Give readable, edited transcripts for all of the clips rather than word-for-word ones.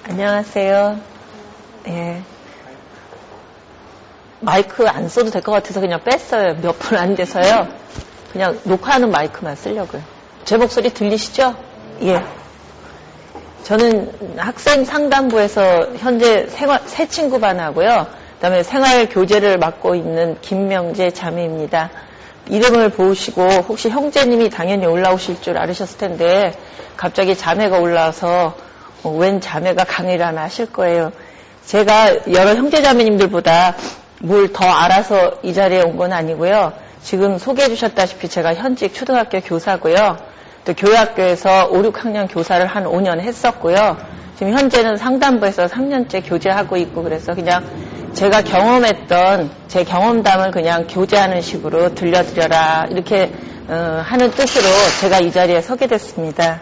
안녕하세요. 예. 마이크 안 써도 될 것 같아서 그냥 뺐어요. 몇 분 안 돼서요. 그냥 녹화하는 마이크만 쓰려고요. 제 목소리 들리시죠? 예. 저는 학생 상담부에서 현재 새 친구반 하고요. 그다음에 생활 교재를 맡고 있는 김명재 자매입니다. 이름을 보시고 혹시 형제님이 당연히 올라오실 줄 알으셨을 텐데 갑자기 자매가 올라와서 웬 자매가 강의를 하나 하실 거예요. 제가 여러 형제 자매님들보다 뭘 더 알아서 이 자리에 온 건 아니고요. 지금 소개해 주셨다시피 제가 현직 초등학교 교사고요. 또 교회학교에서 5, 6학년 교사를 한 5년 했었고요. 지금 현재는 상담부에서 3년째 교재하고 있고 그래서 그냥 제가 경험했던 제 경험담을 그냥 교재하는 식으로 들려드려라 이렇게 하는 뜻으로 제가 이 자리에 서게 됐습니다.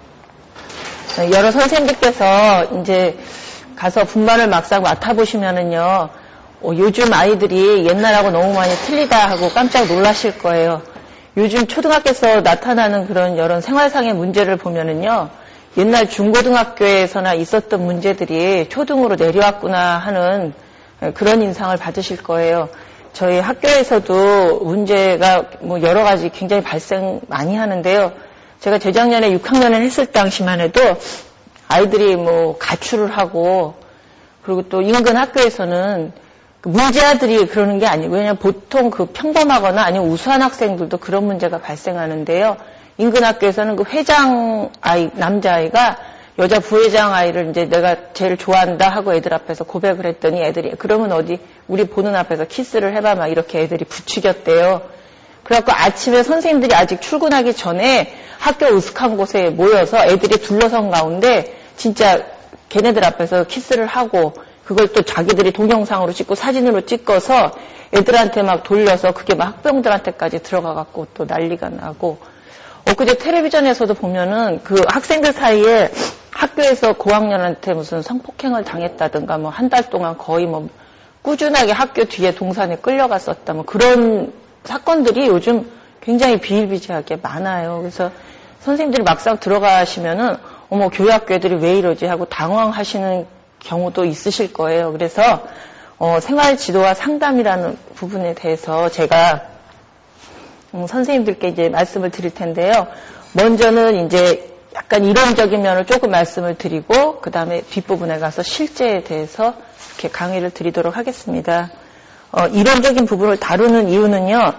여러 선생님들께서 이제 가서 분반을 막상 맡아보시면은요, 요즘 아이들이 옛날하고 너무 많이 틀리다 하고 깜짝 놀라실 거예요. 요즘 초등학교에서 나타나는 그런 여러 생활상의 문제를 보면은요, 옛날 중고등학교에서나 있었던 문제들이 초등으로 내려왔구나 하는 그런 인상을 받으실 거예요. 저희 학교에서도 문제가 뭐 여러 가지 굉장히 발생 많이 하는데요. 제가 재작년에 6학년을 했을 당시만 해도 아이들이 뭐 가출을 하고 그리고 또 인근 학교에서는 문제아들이 그러는 게 아니고 그냥 보통 그 평범하거나 아니면 우수한 학생들도 그런 문제가 발생하는데요. 인근 학교에서는 그 회장 아이, 남자아이가 여자 부회장 아이를 이제 내가 제일 좋아한다 하고 애들 앞에서 고백을 했더니 애들이 그러면 어디 우리 보는 앞에서 키스를 해봐 막 이렇게 애들이 부추겼대요. 그래갖고 아침에 선생님들이 아직 출근하기 전에 학교 으슥한 곳에 모여서 애들이 둘러선 가운데 진짜 걔네들 앞에서 키스를 하고 그걸 또 자기들이 동영상으로 찍고 사진으로 찍어서 애들한테 막 돌려서 그게 막 학부형들한테까지 들어가갖고 또 난리가 나고 엊그제 텔레비전에서도 보면은 그 학생들 사이에 학교에서 고학년한테 무슨 성폭행을 당했다든가 뭐 한 달 동안 거의 뭐 꾸준하게 학교 뒤에 동산에 끌려갔었다 뭐 그런 사건들이 요즘 굉장히 비일비재하게 많아요. 그래서 선생님들이 막상 들어가시면은 어머 교회학교 애들이 왜 이러지 하고 당황하시는 경우도 있으실 거예요. 그래서 생활지도와 상담이라는 부분에 대해서 제가 선생님들께 이제 말씀을 드릴 텐데요. 먼저는 이제 약간 이론적인 면을 조금 말씀을 드리고 그 다음에 뒷부분에 가서 실제에 대해서 이렇게 강의를 드리도록 하겠습니다. 이론적인 부분을 다루는 이유는요.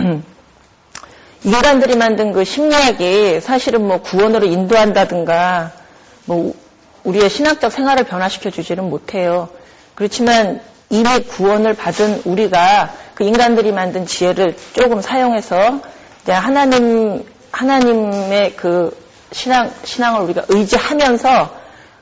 인간들이 만든 그 심리학이 사실은 뭐 구원으로 인도한다든가 뭐 우리의 신학적 생활을 변화시켜 주지는 못해요. 그렇지만 이미 구원을 받은 우리가 그 인간들이 만든 지혜를 조금 사용해서 이제 하나님의 그 신앙을 우리가 의지하면서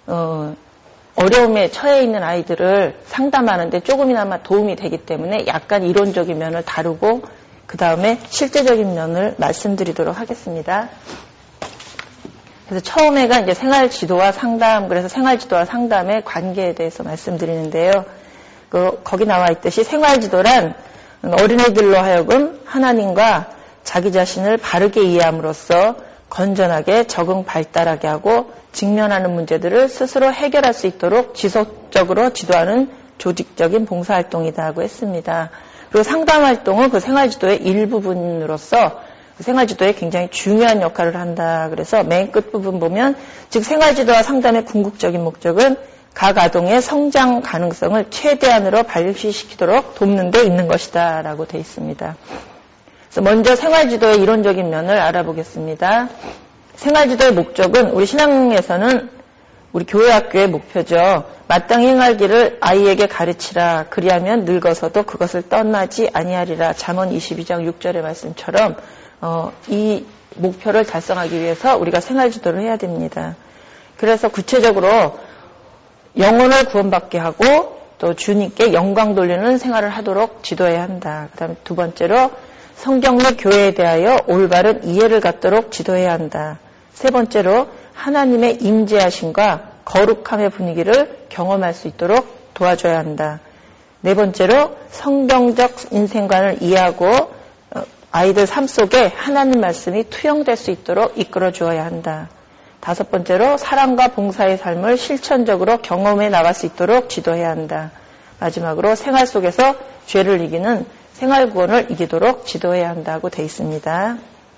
어려움에 처해 있는 아이들을 상담하는데 조금이나마 도움이 되기 때문에 약간 이론적인 면을 다루고 그 다음에 실제적인 면을 말씀드리도록 하겠습니다. 그래서 처음에가 이제 생활지도와 상담, 그래서 생활지도와 상담의 관계에 대해서 말씀드리는데요. 거기 나와 있듯이 생활지도란 어린이들로 하여금 하나님과 자기 자신을 바르게 이해함으로써 건전하게 적응 발달하게 하고 직면하는 문제들을 스스로 해결할 수 있도록 지속적으로 지도하는 조직적인 봉사활동이다 하고 했습니다. 그리고 상담활동은 그 생활지도의 일부분으로서 생활지도에 굉장히 중요한 역할을 한다. 그래서 맨 끝부분 보면 즉 생활지도와 상담의 궁극적인 목적은 각 아동의 성장 가능성을 최대한으로 발휘시키도록 돕는 데 있는 것이다 라고 되어 있습니다. 그래서 먼저 생활지도의 이론적인 면을 알아보겠습니다. 생활지도의 목적은 우리 신앙에서는 우리 교회학교의 목표죠. 마땅히 행할 길을 아이에게 가르치라. 그리하면 늙어서도 그것을 떠나지 아니하리라. 잠언 22장 6절의 말씀처럼 이 목표를 달성하기 위해서 우리가 생활지도를 해야 됩니다. 그래서 구체적으로 영혼을 구원받게 하고 또 주님께 영광 돌리는 생활을 하도록 지도해야 한다. 그 다음에 두 번째로 성경 및 교회에 대하여 올바른 이해를 갖도록 지도해야 한다. 세 번째로 하나님의 임재하심과 거룩함의 분위기를 경험할 수 있도록 도와줘야 한다. 네 번째로 성경적 인생관을 이해하고 아이들 삶 속에 하나님 말씀이 투영될 수 있도록 이끌어 주어야 한다. 5번째로 사랑과 봉사의 삶을 실천적으로 경험해 나갈 수 있도록 지도해야 한다. 마지막으로 생활 속에서 죄를 이기는 생활 구원을 이기도록 지도해야 한다고 되어 있습니다.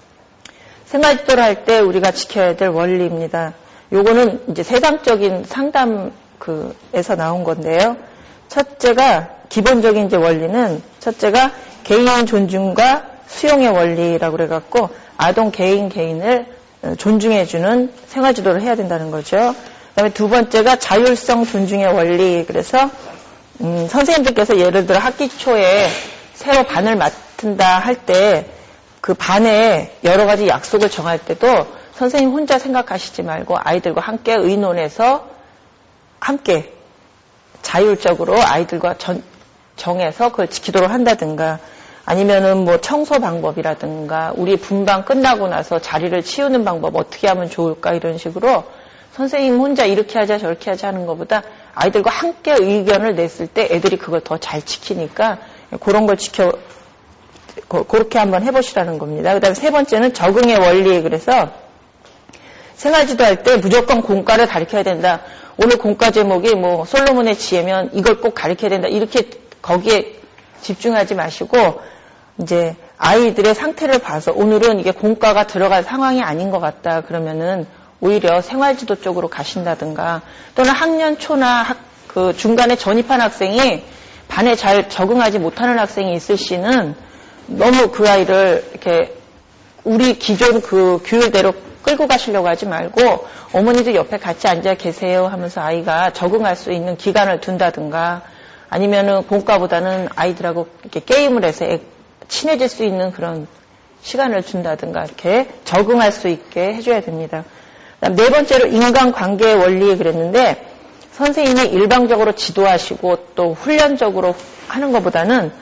생활 지도를 할 때 우리가 지켜야 될 원리입니다. 요거는 이제 세상적인 상담에서 나온 건데요. 첫째가 기본적인 이제 원리는 첫째가 개인 존중과 수용의 원리라고 그래갖고 아동 개인을 존중해주는 생활 지도를 해야 된다는 거죠. 그다음에 두 번째가 자율성 존중의 원리. 그래서 선생님들께서 예를 들어 학기 초에 새로 반을 맡은다 할 때 그 반에 여러 가지 약속을 정할 때도 선생님 혼자 생각하시지 말고 아이들과 함께 의논해서 함께 자율적으로 아이들과 정해서 그걸 지키도록 한다든가 아니면은 뭐 청소 방법이라든가 우리 분반 끝나고 나서 자리를 치우는 방법 어떻게 하면 좋을까 이런 식으로 선생님 혼자 이렇게 하자 저렇게 하자 하는 것보다 아이들과 함께 의견을 냈을 때 애들이 그걸 더 잘 지키니까 그런 걸 그렇게 한번 해보시라는 겁니다. 그 다음에 세 번째는 적응의 원리. 그래서 생활지도 할 때 무조건 공과를 가르쳐야 된다. 오늘 공과 제목이 뭐 솔로몬의 지혜면 이걸 꼭 가르쳐야 된다. 이렇게 거기에 집중하지 마시고 이제 아이들의 상태를 봐서 오늘은 이게 공과가 들어갈 상황이 아닌 것 같다. 그러면은 오히려 생활지도 쪽으로 가신다든가 또는 학년 초나 그 중간에 전입한 학생이 반에 잘 적응하지 못하는 학생이 있을 시는 너무 그 아이를 이렇게 우리 기존 그 규율대로 끌고 가시려고 하지 말고 어머니도 옆에 같이 앉아 계세요 하면서 아이가 적응할 수 있는 기간을 둔다든가 아니면은 공과보다는 아이들하고 이렇게 게임을 해서 친해질 수 있는 그런 시간을 준다든가 이렇게 적응할 수 있게 해줘야 됩니다. 그다음 네 번째로 인간관계의 원리 그랬는데 선생님이 일방적으로 지도하시고 또 훈련적으로 하는 것보다는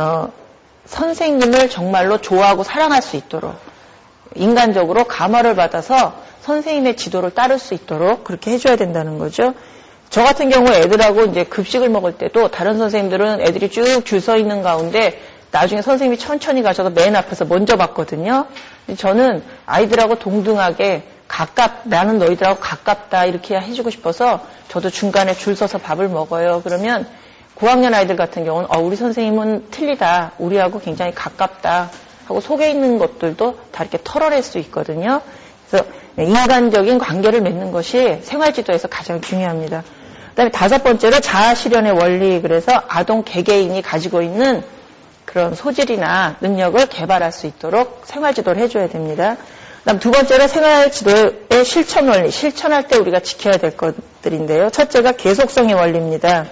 선생님을 정말로 좋아하고 사랑할 수 있도록 인간적으로 감화를 받아서 선생님의 지도를 따를 수 있도록 그렇게 해줘야 된다는 거죠. 저 같은 경우에 애들하고 이제 급식을 먹을 때도 다른 선생님들은 애들이 쭉 줄 서 있는 가운데 나중에 선생님이 천천히 가셔서 맨 앞에서 먼저 봤거든요. 저는 아이들하고 동등하게 나는 너희들하고 가깝다 이렇게 해주고 싶어서 저도 중간에 줄 서서 밥을 먹어요. 그러면 고학년 아이들 같은 경우는 우리 선생님은 틀리다. 우리하고 굉장히 가깝다. 하고 속에 있는 것들도 다 이렇게 털어낼 수 있거든요. 그래서 인간적인 관계를 맺는 것이 생활지도에서 가장 중요합니다. 그다음에 5번째로 자아실현의 원리. 그래서 아동 개개인이 가지고 있는 그런 소질이나 능력을 개발할 수 있도록 생활지도를 해줘야 됩니다. 그다음 두 번째로 생활지도의 실천 원리. 실천할 때 우리가 지켜야 될 것들인데요. 첫째가 계속성의 원리입니다.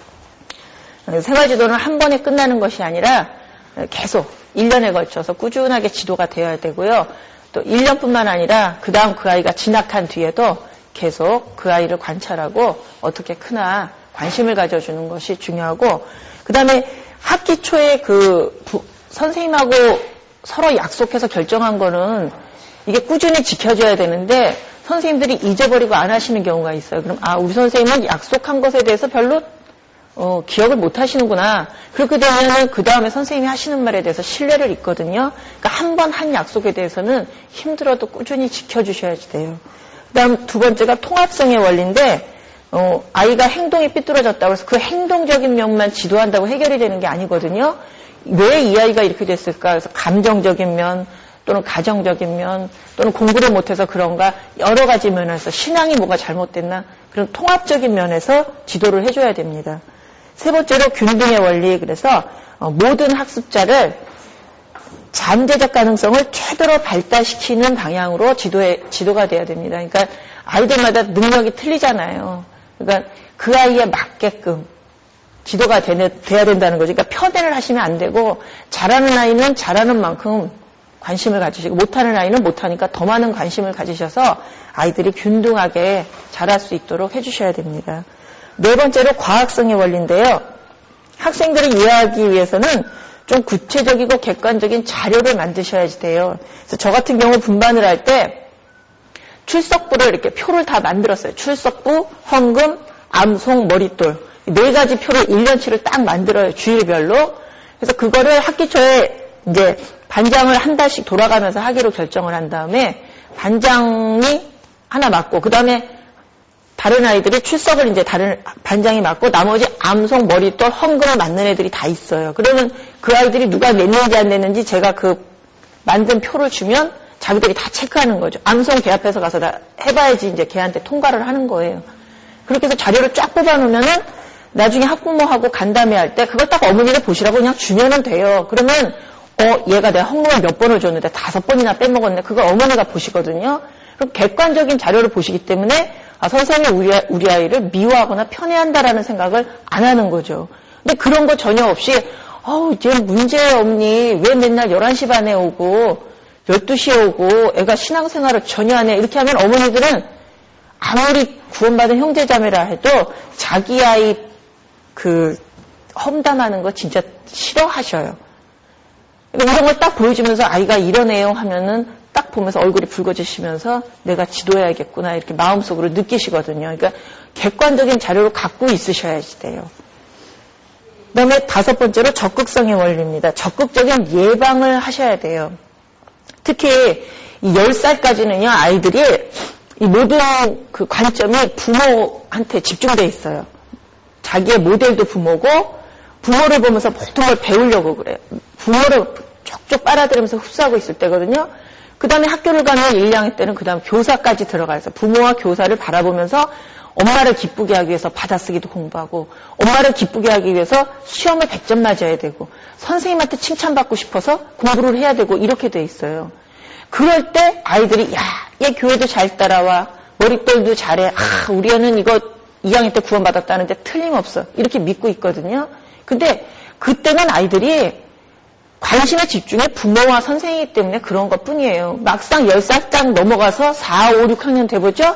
생활지도는 한 번에 끝나는 것이 아니라 계속 1년에 걸쳐서 꾸준하게 지도가 되어야 되고요. 또 1년뿐만 아니라 그 다음 그 아이가 진학한 뒤에도 계속 그 아이를 관찰하고 어떻게 크나 관심을 가져주는 것이 중요하고 그 다음에 학기 초에 선생님하고 서로 약속해서 결정한 거는 이게 꾸준히 지켜줘야 되는데 선생님들이 잊어버리고 안 하시는 경우가 있어요. 그럼 우리 선생님은 약속한 것에 대해서 별로 기억을 못 하시는구나. 그렇게 되면 그 다음에 선생님이 하시는 말에 대해서 신뢰를 잊거든요. 그러니까 한 번 한 약속에 대해서는 힘들어도 꾸준히 지켜주셔야지 돼요. 그 다음 두 번째가 통합성의 원리인데 아이가 행동이 삐뚤어졌다고 해서 그 행동적인 면만 지도한다고 해결이 되는 게 아니거든요. 왜 이 아이가 이렇게 됐을까? 그래서 감정적인 면 또는 가정적인 면 또는 공부를 못해서 그런가 여러 가지 면에서 신앙이 뭐가 잘못됐나 그런 통합적인 면에서 지도를 해줘야 됩니다. 세 번째로 균등의 원리. 그래서 모든 학습자를 잠재적 가능성을 최대로 발달시키는 방향으로 지도가 돼야 됩니다. 그러니까 아이들마다 능력이 틀리잖아요. 그러니까 그 아이에 맞게끔 지도가 돼야 된다는 거죠. 그러니까 편애를 하시면 안 되고 잘하는 아이는 잘하는 만큼 관심을 가지시고 못하는 아이는 못하니까 더 많은 관심을 가지셔서 아이들이 균등하게 자랄 수 있도록 해주셔야 됩니다. 네 번째로 과학성의 원리인데요. 학생들이 이해하기 위해서는 좀 구체적이고 객관적인 자료를 만드셔야지 돼요. 그래서 저 같은 경우 분반을 할 때 출석부를 이렇게 표를 다 만들었어요. 출석부, 헌금, 암송, 머릿돌. 4가지 표를 1년치를 딱 만들어요. 주일별로. 그래서 그거를 학기 초에 이제 반장을 한 달씩 돌아가면서 하기로 결정을 한 다음에 반장이 하나 맡고, 그 다음에 다른 아이들이 출석을 이제 다른 반장이 맡고, 나머지 암송, 머리돌, 헝금을 맡는 애들이 다 있어요. 그러면 그 아이들이 누가 냈는지 안 냈는지 제가 그 만든 표를 주면 자기들이 다 체크하는 거죠. 암송 걔 앞에서 가서 다 해봐야지 이제 걔한테 통과를 하는 거예요. 그렇게 해서 자료를 쫙 뽑아놓으면은 나중에 학부모하고 간담회 할 때 그걸 딱 어머니가 보시라고 그냥 주면은 돼요. 그러면 얘가 내가 헝금을 몇 번을 줬는데 5번이나 빼먹었네. 그걸 어머니가 보시거든요. 그럼 객관적인 자료를 보시기 때문에 선생님이 우리 아이를 미워하거나 편애한다라는 생각을 안 하는 거죠. 근데 그런 거 전혀 없이 쟤 문제 없니? 왜 맨날 11시 반에 오고 12시에 오고 애가 신앙생활을 전혀 안 해. 이렇게 하면 어머니들은 아무리 구원받은 형제자매라 해도 자기 아이 험담하는 거 진짜 싫어하셔요. 이런 걸 딱 보여주면서 아이가 이러네요 하면은 딱 보면서 얼굴이 붉어지시면서 내가 지도해야겠구나 이렇게 마음속으로 느끼시거든요. 그러니까 객관적인 자료를 갖고 있으셔야지 돼요. 그 다음에 5번째로 적극성의 원리입니다. 적극적인 예방을 하셔야 돼요. 특히 이 10살까지는요, 아이들이 이 모든 그 관점이 부모한테 집중돼 있어요. 자기의 모델도 부모고, 부모를 보면서 모든 걸 배우려고 그래요. 부모를 쪽쪽 빨아들이면서 흡수하고 있을 때거든요. 그 다음에 학교를 가면 1, 2학년 때는 그 다음 교사까지 들어가서 부모와 교사를 바라보면서 엄마를 기쁘게 하기 위해서 받아쓰기도 공부하고, 엄마를 기쁘게 하기 위해서 시험을 100점 맞아야 되고, 선생님한테 칭찬받고 싶어서 공부를 해야 되고, 이렇게 돼 있어요. 그럴 때 아이들이 얘 교회도 잘 따라와, 머릿돌도 잘해, 우리 애는 이거 2학년 때 구원받았다는데 틀림없어, 이렇게 믿고 있거든요. 근데 그때는 아이들이 관심의 집중이 부모와 선생이기 때문에 그런 것 뿐이에요. 막상 10살 딱 넘어가서 4, 5, 6학년 돼보죠?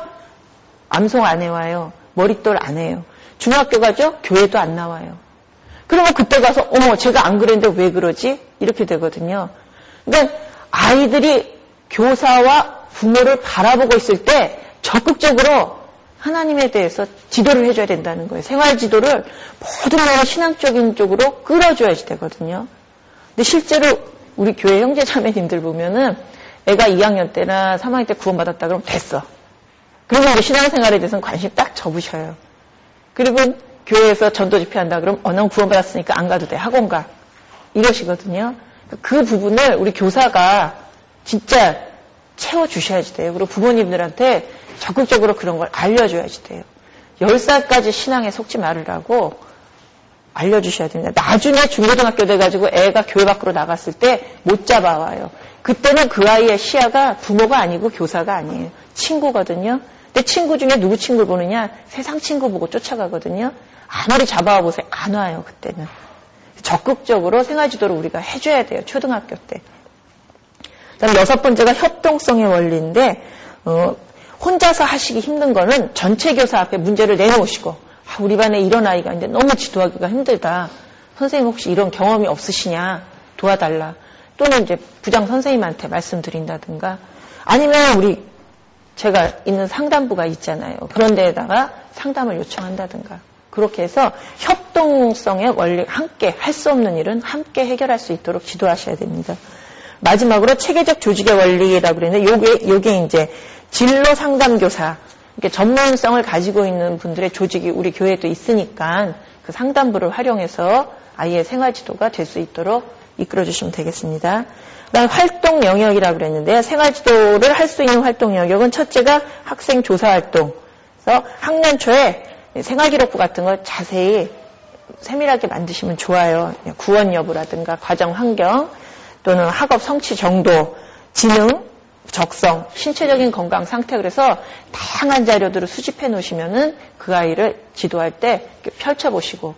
암송 안 해와요. 머릿돌 안 해요. 중학교 가죠? 교회도 안 나와요. 그러면 그때 가서 제가 안 그랬는데 왜 그러지? 이렇게 되거든요. 그러니까 아이들이 교사와 부모를 바라보고 있을 때 적극적으로 하나님에 대해서 지도를 해줘야 된다는 거예요. 생활 지도를 모든 면의 신앙적인 쪽으로 끌어줘야지 되거든요. 근데 실제로 우리 교회 형제 자매님들 보면은 애가 2학년 때나 3학년 때 구원받았다 그러면 됐어. 그리고 이제 신앙생활에 대해서는 관심 딱 접으셔요. 그리고 교회에서 전도 집회한다 그러면 넌 구원받았으니까 안 가도 돼. 학원 가. 이러시거든요. 그 부분을 우리 교사가 진짜 채워주셔야지 돼요. 그리고 부모님들한테 적극적으로 그런 걸 알려줘야지 돼요. 10살까지 신앙에 속지 말으라고 알려주셔야 됩니다. 나중에 중고등학교 돼가지고 애가 교회 밖으로 나갔을 때 못 잡아와요. 그때는 그 아이의 시야가 부모가 아니고 교사가 아니에요. 친구거든요. 근데 친구 중에 누구 친구를 보느냐? 세상 친구 보고 쫓아가거든요. 아무리 잡아와 보세요. 안 와요, 그때는. 적극적으로 생활지도를 우리가 해줘야 돼요. 초등학교 때. 그 다음 6번째가 협동성의 원리인데, 혼자서 하시기 힘든 거는 전체 교사 앞에 문제를 내놓으시고, 우리 반에 이런 아이가 있는데 너무 지도하기가 힘들다. 선생님 혹시 이런 경험이 없으시냐? 도와달라. 또는 이제 부장 선생님한테 말씀드린다든가, 아니면 제가 있는 상담부가 있잖아요. 그런 데에다가 상담을 요청한다든가. 그렇게 해서 협동성의 원리, 함께 할 수 없는 일은 함께 해결할 수 있도록 지도하셔야 됩니다. 마지막으로 체계적 조직의 원리라고 그랬는데 요게 이제 진로 상담교사, 이렇게 전문성을 가지고 있는 분들의 조직이 우리 교회에도 있으니까 그 상담부를 활용해서 아이의 생활 지도가 될 수 있도록 이끌어 주시면 되겠습니다. 그다음 활동 영역이라고 그랬는데요. 생활 지도를 할 수 있는 활동 영역은 첫째가 학생 조사 활동. 그래서 학년 초에 생활 기록부 같은 걸 자세히 세밀하게 만드시면 좋아요. 구원 여부라든가 과정 환경 또는 학업 성취 정도, 지능, 적성, 신체적인 건강 상태, 그래서 다양한 자료들을 수집해 놓으시면은 그 아이를 지도할 때 펼쳐보시고,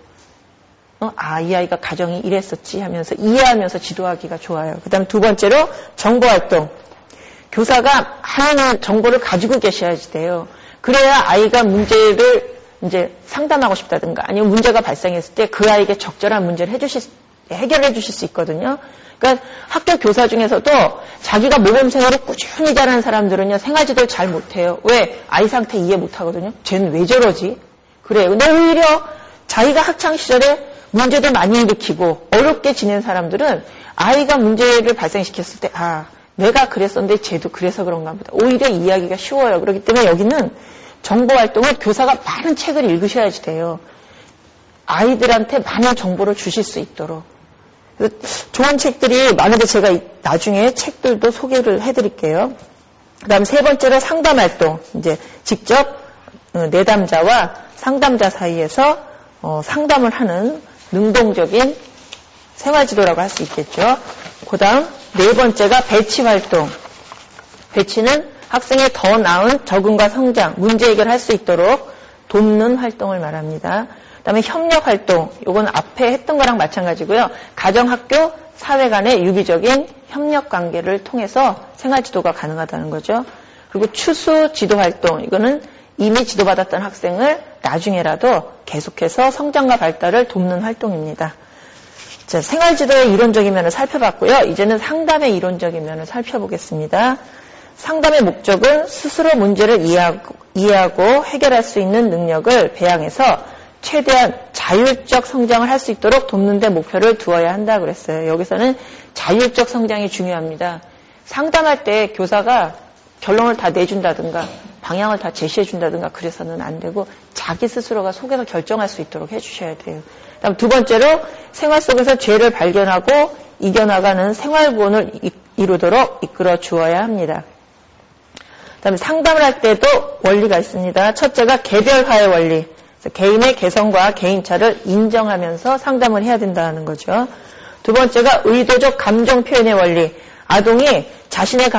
이 아이가 가정이 이랬었지 하면서 이해하면서 지도하기가 좋아요. 그 다음 2번째로 정보활동. 교사가 많은 정보를 가지고 계셔야지 돼요. 그래야 아이가 문제를 이제 상담하고 싶다든가 아니면 문제가 발생했을 때 그 아이에게 적절한 문제를 해결해 주실 수 있거든요. 그러니까 학교 교사 중에서도 자기가 모범생으로 꾸준히 잘하는 사람들은요, 생활지도를 잘 못해요. 왜? 아이 상태 이해 못하거든요. 쟤는 왜 저러지? 그래요. 근데 오히려 자기가 학창시절에 문제도 많이 일으키고 어렵게 지낸 사람들은 아이가 문제를 발생시켰을 때 내가 그랬었는데 쟤도 그래서 그런가 보다. 오히려 이해하기가 쉬워요. 그렇기 때문에 여기는 정보활동을 교사가 많은 책을 읽으셔야지 돼요. 아이들한테 많은 정보를 주실 수 있도록. 좋은 책들이 많은데 제가 나중에 책들도 소개를 해드릴게요. 그 다음 세 번째로 상담활동. 이제 직접 내담자와 상담자 사이에서 상담을 하는 능동적인 생활지도라고 할 수 있겠죠. 그 다음 네 번째가 배치활동. 배치는 학생의 더 나은 적응과 성장, 문제 해결할 수 있도록 돕는 활동을 말합니다. 그 다음에 협력활동. 이건 앞에 했던 거랑 마찬가지고요. 가정, 학교, 사회 간의 유기적인 협력관계를 통해서 생활지도가 가능하다는 거죠. 그리고 추수 지도활동. 이거는 이미 지도받았던 학생을 나중에라도 계속해서 성장과 발달을 돕는 활동입니다. 자, 생활지도의 이론적인 면을 살펴봤고요. 이제는 상담의 이론적인 면을 살펴보겠습니다. 상담의 목적은 스스로 문제를 이해하고 해결할 수 있는 능력을 배양해서 최대한 자율적 성장을 할 수 있도록 돕는 데 목표를 두어야 한다고 그랬어요. 여기서는 자율적 성장이 중요합니다. 상담할 때 교사가 결론을 다 내준다든가 방향을 다 제시해준다든가 그래서는 안 되고 자기 스스로가 속에서 결정할 수 있도록 해주셔야 돼요. 그다음 두 번째로 생활 속에서 죄를 발견하고 이겨나가는 생활구원을 이루도록 이끌어 주어야 합니다. 그다음에 상담을 할 때도 원리가 있습니다. 첫째가 개별화의 원리. 개인의 개성과 개인차를 인정하면서 상담을 해야 된다는 거죠. 두 번째가 의도적 감정 표현의 원리. 아동이 자신의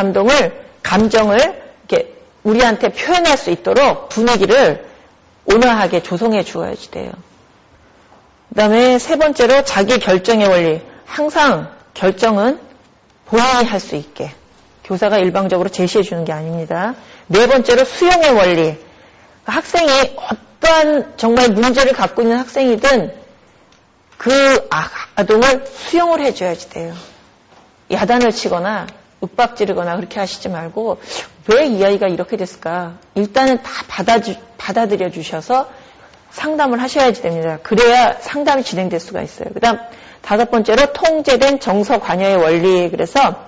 감정을 이렇게 우리한테 표현할 수 있도록 분위기를 온화하게 조성해 주어야지 돼요. 그 다음에 세 번째로 자기 결정의 원리. 항상 결정은 본인이 할 수 있게. 교사가 일방적으로 제시해 주는 게 아닙니다. 네 번째로 수용의 원리. 학생이 어떠한 정말 문제를 갖고 있는 학생이든 그 아동을 수용을 해줘야지 돼요. 야단을 치거나 윽박지르거나 그렇게 하시지 말고 왜 이 아이가 이렇게 됐을까? 일단은 다 받아들여 주셔서 상담을 하셔야지 됩니다. 그래야 상담이 진행될 수가 있어요. 그 다음 다섯 번째로 통제된 정서 관여의 원리. 그래서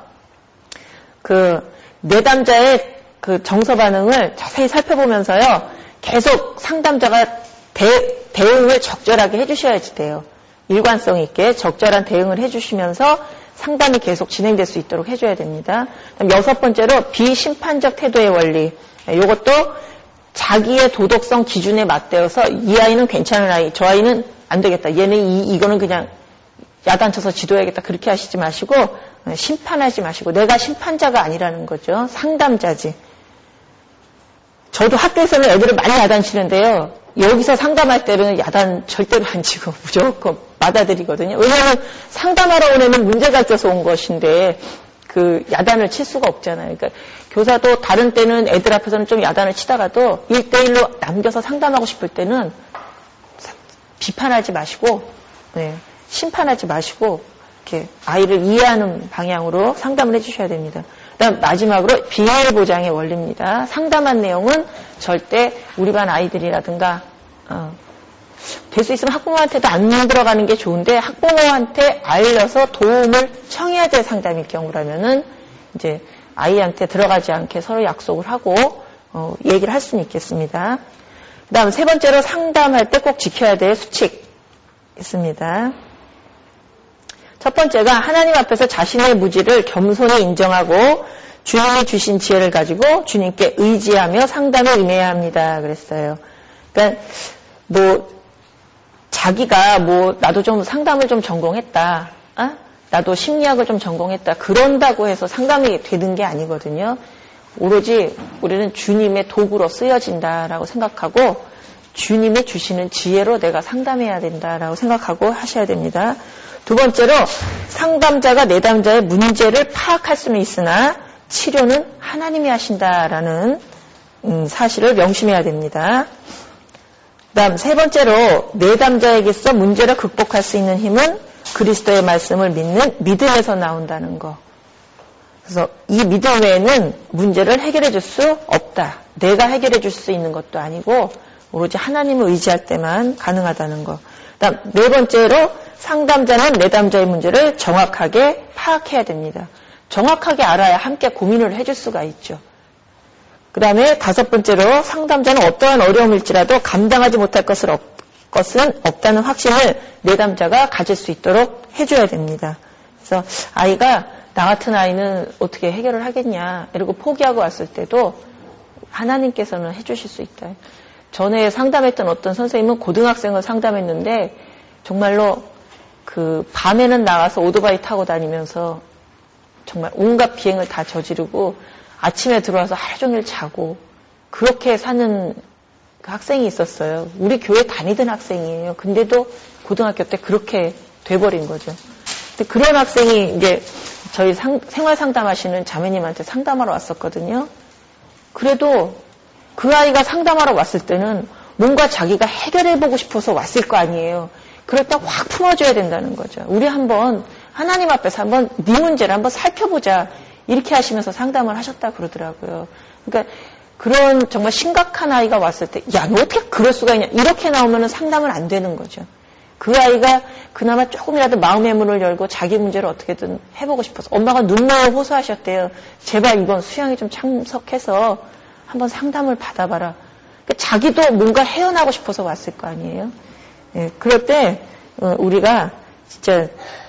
그 내담자의 그 정서 반응을 자세히 살펴보면서요. 계속 상담자가 대응을 적절하게 해주셔야지 돼요. 일관성 있게 적절한 대응을 해주시면서 상담이 계속 진행될 수 있도록 해줘야 됩니다. 그다음 여섯 번째로 비심판적 태도의 원리. 이것도 자기의 도덕성 기준에 맞대어서 이 아이는 괜찮은 아이, 저 아이는 안 되겠다. 얘는 이거는 그냥 야단쳐서 지도해야겠다. 그렇게 하시지 마시고 심판하지 마시고 내가 심판자가 아니라는 거죠. 상담자지. 저도 학교에서는 애들을 많이 야단치는데요. 여기서 상담할 때는 야단 절대로 안 치고 무조건 받아들이거든요. 왜냐하면 상담하러 온 애는 문제가 있어서 온 것인데 그 야단을 칠 수가 없잖아요. 그러니까 교사도 다른 때는 애들 앞에서는 좀 야단을 치다가도 1대1로 남겨서 상담하고 싶을 때는 비판하지 마시고 심판하지 마시고 이렇게 아이를 이해하는 방향으로 상담을 해주셔야 됩니다. 그다음 마지막으로 비밀 보장의 원리입니다. 상담한 내용은 절대 우리 반 아이들이라든가 될 수 있으면 학부모한테도 안 들어가는 게 좋은데 학부모한테 알려서 도움을 청해야 될 상담일 경우라면은 이제 아이한테 들어가지 않게 서로 약속을 하고 얘기를 할 수는 있겠습니다. 그다음 세 번째로 상담할 때 꼭 지켜야 될 수칙 있습니다. 첫 번째가 하나님 앞에서 자신의 무지를 겸손히 인정하고 주님이 주신 지혜를 가지고 주님께 의지하며 상담에 임해야 합니다. 그랬어요. 그러니까 자기가 나도 좀 상담을 좀 전공했다. 나도 심리학을 좀 전공했다. 그런다고 해서 상담이 되는 게 아니거든요. 오로지 우리는 주님의 도구로 쓰여진다라고 생각하고 주님이 주시는 지혜로 내가 상담해야 된다라고 생각하고 하셔야 됩니다. 두 번째로 상담자가 내담자의 문제를 파악할 수는 있으나 치료는 하나님이 하신다라는 사실을 명심해야 됩니다. 그다음 세 번째로 내담자에게서 문제를 극복할 수 있는 힘은 그리스도의 말씀을 믿는 믿음에서 나온다는 거. 그래서 이 믿음 외에는 문제를 해결해 줄 수 없다. 내가 해결해 줄 수 있는 것도 아니고 오로지 하나님을 의지할 때만 가능하다는 거. 그다음 네 번째로 상담자는 내담자의 문제를 정확하게 파악해야 됩니다. 정확하게 알아야 함께 고민을 해줄 수가 있죠. 그 다음에 5번째로 상담자는 어떠한 어려움일지라도 감당하지 못할 것은 없다는 확신을 내담자가 가질 수 있도록 해줘야 됩니다. 그래서 아이가 나 같은 아이는 어떻게 해결을 하겠냐 이러고 포기하고 왔을 때도 하나님께서는 해주실 수 있다. 전에 상담했던 어떤 선생님은 고등학생을 상담했는데 정말로 그 밤에는 나가서 오토바이 타고 다니면서 정말 온갖 비행을 다 저지르고 아침에 들어와서 하루 종일 자고 그렇게 사는 그 학생이 있었어요. 우리 교회 다니던 학생이에요. 근데도 고등학교 때 그렇게 돼버린 거죠. 근데 그런 학생이 이제 저희 생활 상담하시는 자매님한테 상담하러 왔었거든요. 그래도 그 아이가 상담하러 왔을 때는 뭔가 자기가 해결해보고 싶어서 왔을 거 아니에요. 그럴 때 확 품어줘야 된다는 거죠. 우리 한번 하나님 앞에서 한번 네 문제를 한번 살펴보자. 이렇게 하시면서 상담을 하셨다 그러더라고요. 그러니까 그런 정말 심각한 아이가 왔을 때 야, 너 어떻게 그럴 수가 있냐. 이렇게 나오면 상담은 안 되는 거죠. 그 아이가 그나마 조금이라도 마음의 문을 열고 자기 문제를 어떻게든 해보고 싶어서 엄마가 눈물을 호소하셨대요. 제발 이번 수양에 좀 참석해서 한번 상담을 받아봐라. 그러니까 자기도 뭔가 헤어나고 싶어서 왔을 거 아니에요. 예, 그럴 때 우리가 진짜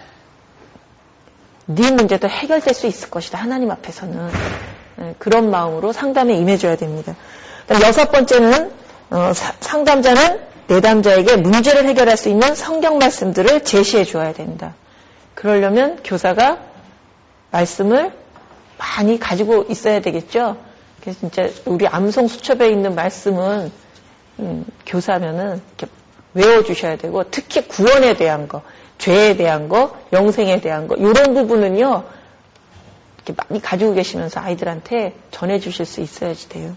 네 문제도 해결될 수 있을 것이다. 하나님 앞에서는. 예, 그런 마음으로 상담에 임해줘야 됩니다. 6번째는 상담자는 내담자에게 문제를 해결할 수 있는 성경 말씀들을 제시해 줘야 된다. 그러려면 교사가 말씀을 많이 가지고 있어야 되겠죠. 그래서 진짜 우리 암송 수첩에 있는 말씀은 교사면은 이렇게 외워주셔야 되고 특히 구원에 대한 거, 죄에 대한 거, 영생에 대한 거 이런 부분은요 이렇게 많이 가지고 계시면서 아이들한테 전해주실 수 있어야지 돼요.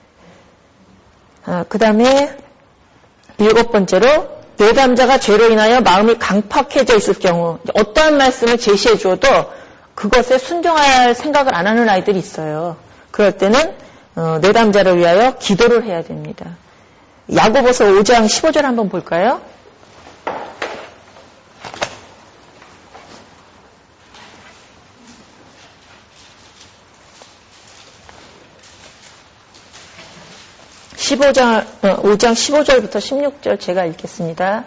그 다음에 7번째로 내담자가 죄로 인하여 마음이 강팍해져 있을 경우 어떠한 말씀을 제시해 주어도 그것에 순종할 생각을 안 하는 아이들이 있어요. 그럴 때는 내담자를 위하여 기도를 해야 됩니다. 야고보서 5장 15절 한번 볼까요? (15장) 5장 15절부터 16절 제가 읽겠습니다.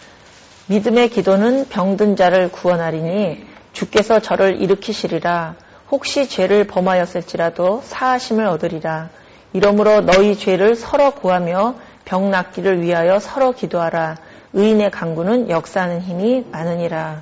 믿음의 기도는 병든 자를 구원하리니 주께서 저를 일으키시리라. 혹시 죄를 범하였을지라도 사하심을 얻으리라. 이러므로 너희 죄를 서로 구하며 병 낫기를 위하여 서로 기도하라. 의인의 간구는 역사하는 힘이 많으니라.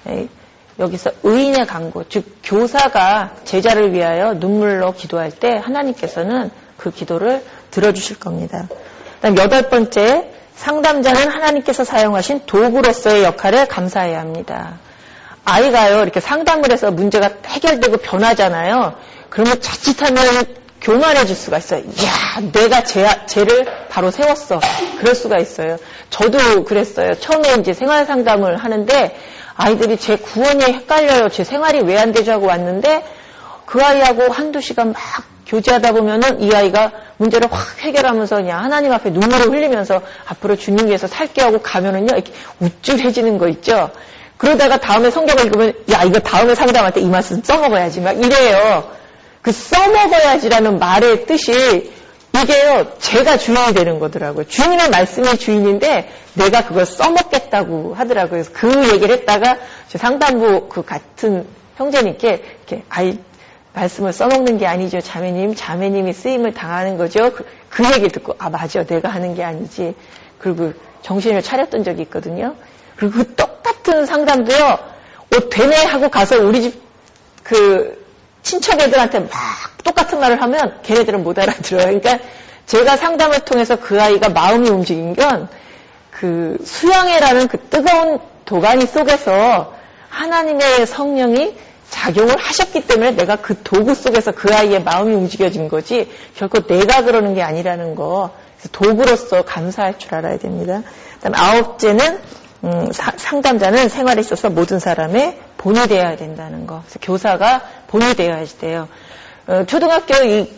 여기서 의인의 간구, 즉 교사가 제자를 위하여 눈물로 기도할 때 하나님께서는 그 기도를 들어주실 겁니다. 그다음 8번째, 상담자는 하나님께서 사용하신 도구로서의 역할에 감사해야 합니다. 아이가요 이렇게 상담을 해서 문제가 해결되고 변하잖아요. 그러면 자칫하면 교만해질 수가 있어요. 이야, 내가 죄를 바로 세웠어. 그럴 수가 있어요. 저도 그랬어요. 처음에 이제 생활 상담을 하는데 아이들이 제 구원이 헷갈려요. 제 생활이 왜 안 되죠 하고 왔는데 그 아이하고 한두 시간 막 교제하다 보면은 이 아이가 문제를 확 해결하면서 그냥 하나님 앞에 눈물을 흘리면서 앞으로 주님께서 살게 하고 가면은요 이렇게 우쭐해지는 거 있죠. 그러다가 다음에 성경을 읽으면 야 이거 다음에 상담할 때 이 말씀 써먹어야지 막 이래요. 그 써먹어야지라는 말의 뜻이 이게요 제가 주인이 되는 거더라고요. 주인의 말씀이 주인인데 내가 그걸 써먹겠다고 하더라고요. 그래서 그 얘기를 했다가 제 상담부 그 같은 형제님께 이렇게 아이 말씀을 써먹는 게 아니죠. 자매님이 쓰임을 당하는 거죠. 그 얘기를 듣고 아 맞아 내가 하는 게 아니지. 그리고 정신을 차렸던 적이 있거든요. 그리고 그 똑같은 상담도요. 되네 하고 가서 우리 집 그 친척 애들한테 막 똑같은 말을 하면 걔네들은 못 알아들어요. 그러니까 제가 상담을 통해서 그 아이가 마음이 움직인 건 그 수양회라는 그 뜨거운 도가니 속에서 하나님의 성령이 작용을 하셨기 때문에 내가 그 도구 속에서 그 아이의 마음이 움직여진 거지 결코 내가 그러는 게 아니라는 거. 그래서 도구로서 감사할 줄 알아야 됩니다. 그다음 9째는 상담자는 생활에 있어서 모든 사람의 본이 되어야 된다는 거. 그래서 교사가 본이 되어야지 돼요. 초등학교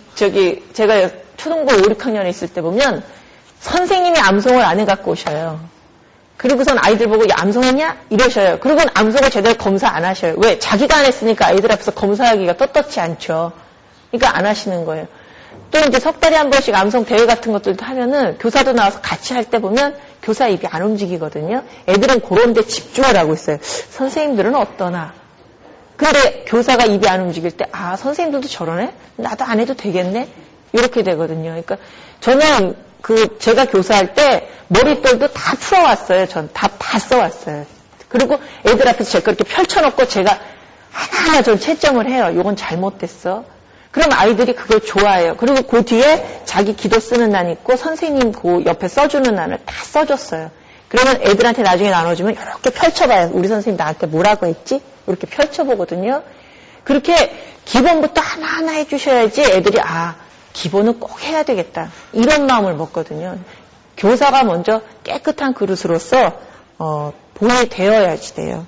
제가 초등부 5, 6학년에 있을 때 보면 선생님이 암송을 안 해갖고 오셔요. 그리고선 아이들 보고 야, 암송했냐? 이러셔요. 그리고는 암송을 제대로 검사 안 하셔요. 왜? 자기가 안 했으니까 아이들 앞에서 검사하기가 떳떳지 않죠. 그러니까 안 하시는 거예요. 또 이제 석 달에 한 번씩 암송 대회 같은 것들도 하면은 교사도 나와서 같이 할 때 보면 교사 입이 안 움직이거든요. 애들은 그런 데 집중을 하고 있어요. 선생님들은 어떠나. 근데 교사가 입이 안 움직일 때, 아, 선생님들도 저러네? 나도 안 해도 되겠네? 이렇게 되거든요. 그러니까 저는 제가 교사할 때 머릿돌도 다 풀어왔어요. 전 다 써왔어요. 그리고 애들 앞에서 제가 이렇게 펼쳐놓고 제가 하나하나 좀 채점을 해요. 이건 잘못됐어. 그럼 아이들이 그걸 좋아해요. 그리고 그 뒤에 자기 기도 쓰는 날 있고 선생님 그 옆에 써주는 날을 다 써줬어요. 그러면 애들한테 나중에 나눠주면 이렇게 펼쳐봐요. 우리 선생님 나한테 뭐라고 했지? 이렇게 펼쳐보거든요. 그렇게 기본부터 하나하나 해주셔야지 애들이 기본은 꼭 해야 되겠다. 이런 마음을 먹거든요. 교사가 먼저 깨끗한 그릇으로서 본이 되어야지 돼요.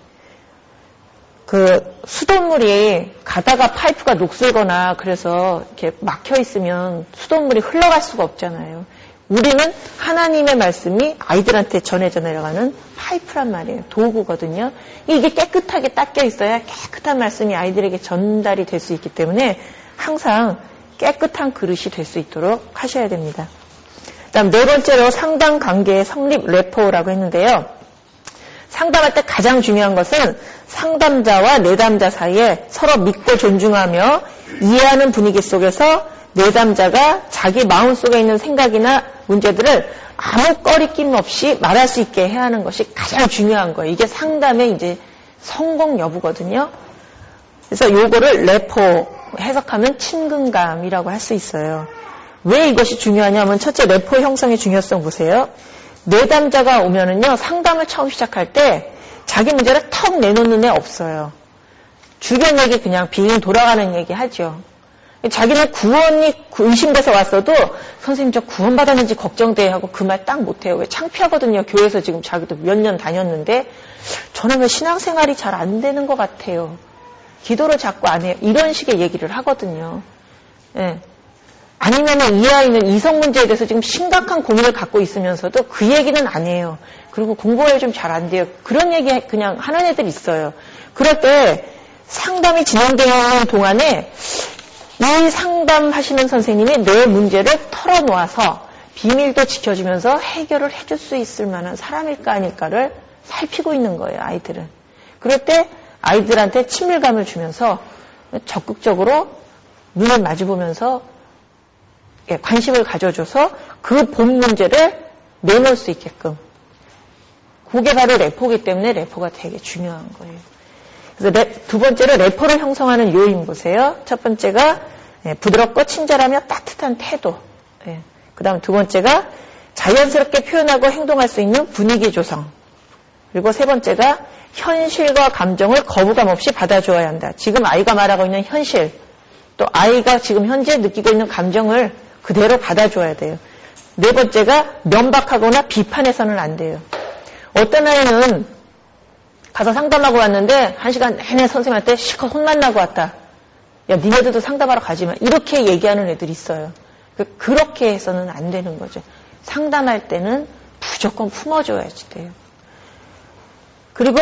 수돗물이 가다가 파이프가 녹슬거나 그래서 이렇게 막혀 있으면 수돗물이 흘러갈 수가 없잖아요. 우리는 하나님의 말씀이 아이들한테 전해져 내려가는 파이프란 말이에요. 도구거든요. 이게 깨끗하게 닦여 있어야 깨끗한 말씀이 아이들에게 전달이 될 수 있기 때문에 항상 깨끗한 그릇이 될 수 있도록 하셔야 됩니다. 그다음 네 번째로 상담 관계의 성립 레포라고 했는데요. 상담할 때 가장 중요한 것은 상담자와 내담자 사이에 서로 믿고 존중하며 이해하는 분위기 속에서 내담자가 자기 마음속에 있는 생각이나 문제들을 아무 꺼리낌 없이 말할 수 있게 해야 하는 것이 가장 중요한 거예요. 이게 상담의 이제 성공 여부거든요. 그래서 요거를 레포 해석하면 친근감이라고 할 수 있어요. 왜 이것이 중요하냐면 첫째 레포 형성의 중요성 보세요. 내담자가 오면은요 상담을 처음 시작할 때 자기 문제를 턱 내놓는 애 없어요. 주변 얘기 그냥 빙 돌아가는 얘기 하죠. 자기는 구원이 의심돼서 왔어도 선생님 저 구원받았는지 걱정돼 하고 그 말 딱 못해요. 왜? 창피하거든요. 교회에서 지금 자기도 몇 년 다녔는데 저는 왜 신앙생활이 잘 안 되는 것 같아요. 기도를 자꾸 안 해요. 이런 식의 얘기를 하거든요. 예. 아니면 이 아이는 이성 문제에 대해서 지금 심각한 고민을 갖고 있으면서도 그 얘기는 안 해요. 그리고 공부가 좀 잘 안 돼요. 그런 얘기 그냥 하는 애들 있어요. 그럴 때 상담이 진행되는 동안에 이 상담하시는 선생님이 내 문제를 털어놓아서 비밀도 지켜주면서 해결을 해줄 수 있을 만한 사람일까 아닐까를 살피고 있는 거예요. 아이들은. 그럴 때 아이들한테 친밀감을 주면서 적극적으로 눈을 마주보면서 관심을 가져줘서 그 본 문제를 내놓을 수 있게끔. 그게 바로 레포이기 때문에 레포가 되게 중요한 거예요. 그래서 두 번째로 레포를 형성하는 요인 보세요. 첫 번째가 부드럽고 친절하며 따뜻한 태도. 그 다음 두 번째가 자연스럽게 표현하고 행동할 수 있는 분위기 조성. 그리고 세 번째가 현실과 감정을 거부감 없이 받아줘야 한다. 지금 아이가 말하고 있는 현실, 또 아이가 지금 현재 느끼고 있는 감정을 그대로 받아줘야 돼요. 네 번째가 면박하거나 비판해서는 안 돼요. 어떤 아이는 가서 상담하고 왔는데 1시간 내내 선생님한테 실컷 혼만나고 왔다. 야, 니네들도 상담하러 가지 마. 이렇게 얘기하는 애들이 있어요. 그렇게 해서는 안 되는 거죠. 상담할 때는 무조건 품어줘야지 돼요. 그리고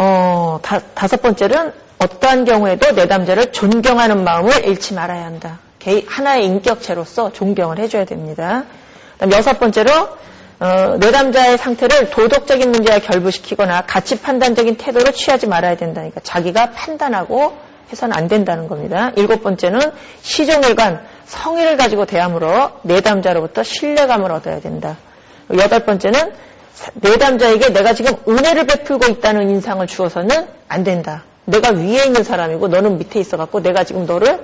다섯 번째는 어떠한 경우에도 내담자를 존경하는 마음을 잃지 말아야 한다. 하나의 인격체로서 존경을 해줘야 됩니다. 그다음 여섯 번째로 내담자의 상태를 도덕적인 문제와 결부시키거나 가치 판단적인 태도를 취하지 말아야 된다니까 자기가 판단하고 해서는 안 된다는 겁니다. 일곱 번째는 시종일관 성의를 가지고 대함으로 내담자로부터 신뢰감을 얻어야 된다. 여덟 번째는 내담자에게 내가 지금 은혜를 베풀고 있다는 인상을 주어서는 안 된다. 내가 위에 있는 사람이고 너는 밑에 있어갖고 내가 지금 너를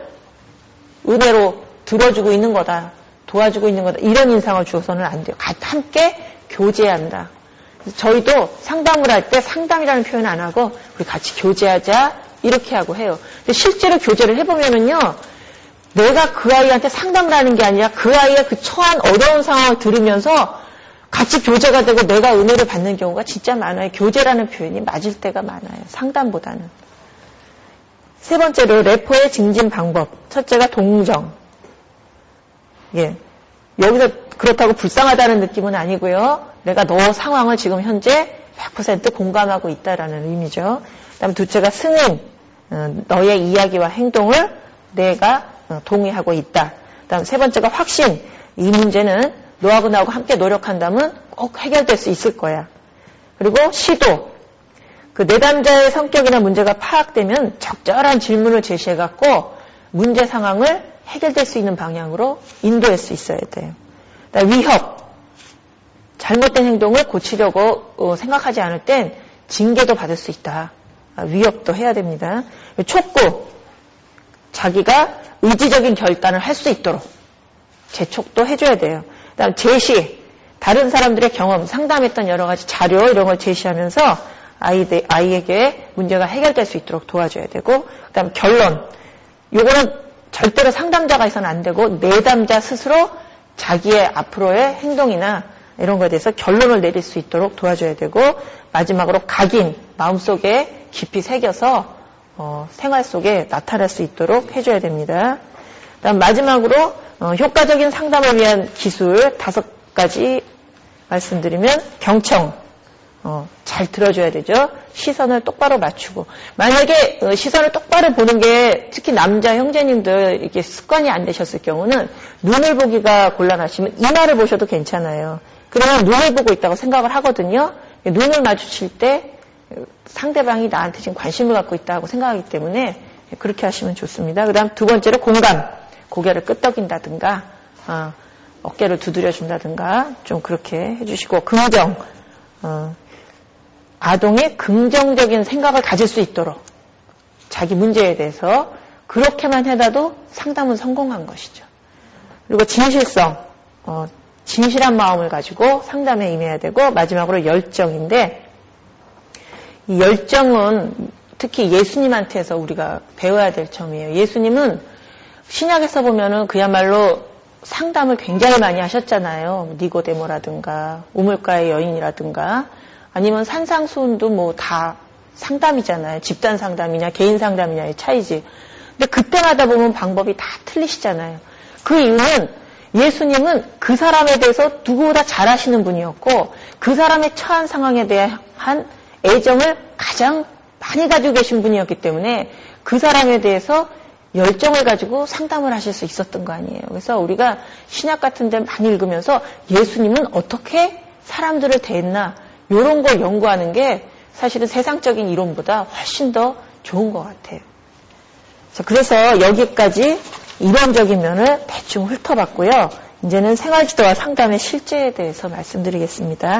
은혜로 들어주고 있는 거다. 도와주고 있는 거다. 이런 인상을 주어서는 안 돼요. 함께 교제한다. 저희도 상담을 할 때 상담이라는 표현 안 하고 우리 같이 교제하자 이렇게 하고 해요. 근데 실제로 교제를 해보면은요. 내가 그 아이한테 상담을 하는 게 아니라 그 아이가 그 처한 어려운 상황을 들으면서 같이 교제가 되고 내가 은혜를 받는 경우가 진짜 많아요. 교제라는 표현이 맞을 때가 많아요. 상담보다는. 세 번째로 레포의 증진 방법. 첫째가 동정. 여기서 그렇다고 불쌍하다는 느낌은 아니고요. 내가 너 상황을 지금 현재 100% 공감하고 있다라는 의미죠. 그다음 둘째가 승인, 너의 이야기와 행동을 내가 동의하고 있다. 그다음 세 번째가 확신, 이 문제는 너하고 나하고 함께 노력한다면 꼭 해결될 수 있을 거야. 그리고 시도, 그 내담자의 성격이나 문제가 파악되면 적절한 질문을 제시해갖고 문제 상황을 해결될 수 있는 방향으로 인도할 수 있어야 돼요. 그다음 위협, 잘못된 행동을 고치려고 생각하지 않을 땐 징계도 받을 수 있다. 위협도 해야 됩니다. 촉구, 자기가 의지적인 결단을 할 수 있도록 재촉도 해줘야 돼요. 그다음 제시, 다른 사람들의 경험, 상담했던 여러 가지 자료 이런 걸 제시하면서 아이에게 문제가 해결될 수 있도록 도와줘야 되고, 그다음 결론, 요거는 절대로 상담자가 해서는 안 되고 내담자 스스로 자기의 앞으로의 행동이나 이런 거에 대해서 결론을 내릴 수 있도록 도와줘야 되고, 마지막으로 각인, 마음속에 깊이 새겨서 생활 속에 나타날 수 있도록 해줘야 됩니다. 그다음 마지막으로 효과적인 상담을 위한 기술 5가지 말씀드리면, 경청, 잘 들어줘야 되죠. 시선을 똑바로 맞추고, 만약에 시선을 똑바로 보는 게 특히 남자 형제님들 이게 습관이 안 되셨을 경우는 눈을 보기가 곤란하시면 이마를 보셔도 괜찮아요. 그러면 눈을 보고 있다고 생각을 하거든요. 눈을 마주칠 때 상대방이 나한테 지금 관심을 갖고 있다고 생각하기 때문에 그렇게 하시면 좋습니다. 그 다음 두 번째로 공감, 고개를 끄덕인다든가 어깨를 두드려준다든가 좀 그렇게 해주시고, 긍정, 아동이 긍정적인 생각을 가질 수 있도록 자기 문제에 대해서 그렇게만 해놔도 상담은 성공한 것이죠. 그리고 진실성, 진실한 마음을 가지고 상담에 임해야 되고, 마지막으로 열정인데, 이 열정은 특히 예수님한테서 우리가 배워야 될 점이에요. 예수님은 신약에서 보면은 그야말로 상담을 굉장히 많이 하셨잖아요. 니고데모라든가 우물가의 여인이라든가 아니면 산상수훈도 뭐 다 상담이잖아요. 집단 상담이냐 개인 상담이냐의 차이지. 근데 그때마다 보면 방법이 다 틀리시잖아요. 그 이유는 예수님은 그 사람에 대해서 누구보다 잘 아시는 분이었고, 그 사람의 처한 상황에 대한 애정을 가장 많이 가지고 계신 분이었기 때문에 그 사람에 대해서 열정을 가지고 상담을 하실 수 있었던 거 아니에요. 그래서 우리가 신약 같은 데 많이 읽으면서 예수님은 어떻게 사람들을 대했나 이런 걸 연구하는 게 사실은 세상적인 이론보다 훨씬 더 좋은 것 같아요. 자, 그래서 여기까지 이론적인 면을 대충 훑어봤고요. 이제는 생활지도와 상담의 실제에 대해서 말씀드리겠습니다.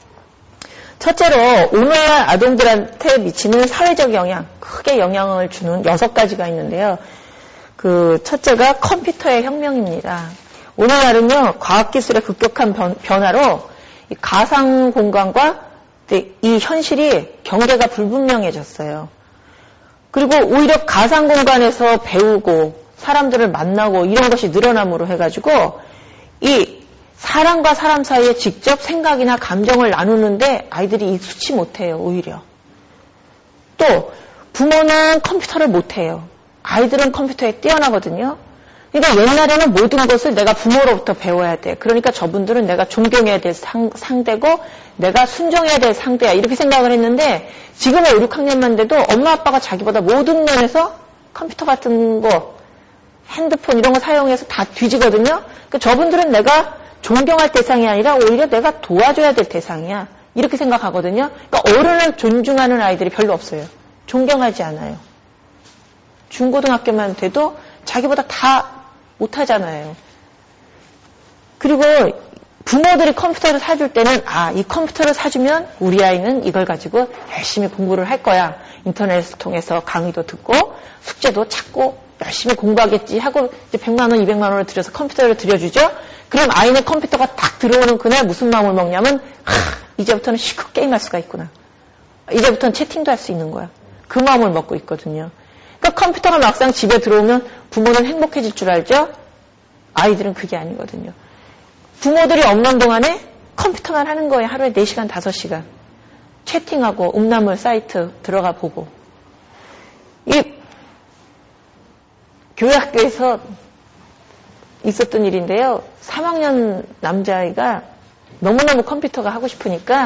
첫째로 오늘날 아동들한테 미치는 사회적 영향, 크게 영향을 주는 6가지가 있는데요. 그 첫째가 컴퓨터의 혁명입니다. 오늘날은요, 과학기술의 급격한 변화로 이 가상 공간과 이 현실이 경계가 불분명해졌어요. 그리고 오히려 가상 공간에서 배우고 사람들을 만나고 이런 것이 늘어남으로 해가지고 이 사람과 사람 사이에 직접 생각이나 감정을 나누는데 아이들이 익숙치 못해요. 오히려. 또 부모는 컴퓨터를 못해요. 아이들은 컴퓨터에 뛰어나거든요. 그러니까 옛날에는 모든 것을 내가 부모로부터 배워야 돼. 그러니까 저분들은 내가 존경해야 될 상대고 내가 순종해야 될 상대야. 이렇게 생각을 했는데 지금의 5, 6학년만 돼도 엄마 아빠가 자기보다 모든 면에서 컴퓨터 같은 거, 핸드폰 이런 거 사용해서 다 뒤지거든요. 그러니까 저분들은 내가 존경할 대상이 아니라 오히려 내가 도와줘야 될 대상이야. 이렇게 생각하거든요. 그러니까 어른을 존중하는 아이들이 별로 없어요. 존경하지 않아요. 중고등학교만 돼도 자기보다 다 못하잖아요. 그리고 부모들이 컴퓨터를 사줄 때는 이 컴퓨터를 사주면 우리 아이는 이걸 가지고 열심히 공부를 할 거야. 인터넷을 통해서 강의도 듣고 숙제도 찾고 열심히 공부하겠지 하고 이제 100만 원, 200만 원을 들여서 컴퓨터를 들여주죠. 그럼 아이는 컴퓨터가 딱 들어오는 그날 무슨 마음을 먹냐면 이제부터는 실컷 게임할 수가 있구나. 이제부터는 채팅도 할 수 있는 거야. 그 마음을 먹고 있거든요. 그러니까 컴퓨터가 막상 집에 들어오면 부모는 행복해질 줄 알죠? 아이들은 그게 아니거든요. 부모들이 없는 동안에 컴퓨터만 하는 거예요. 하루에 4시간, 5시간. 채팅하고 음란물 사이트 들어가 보고. 이 교회학교에서 있었던 일인데요. 3학년 남자아이가 너무너무 컴퓨터가 하고 싶으니까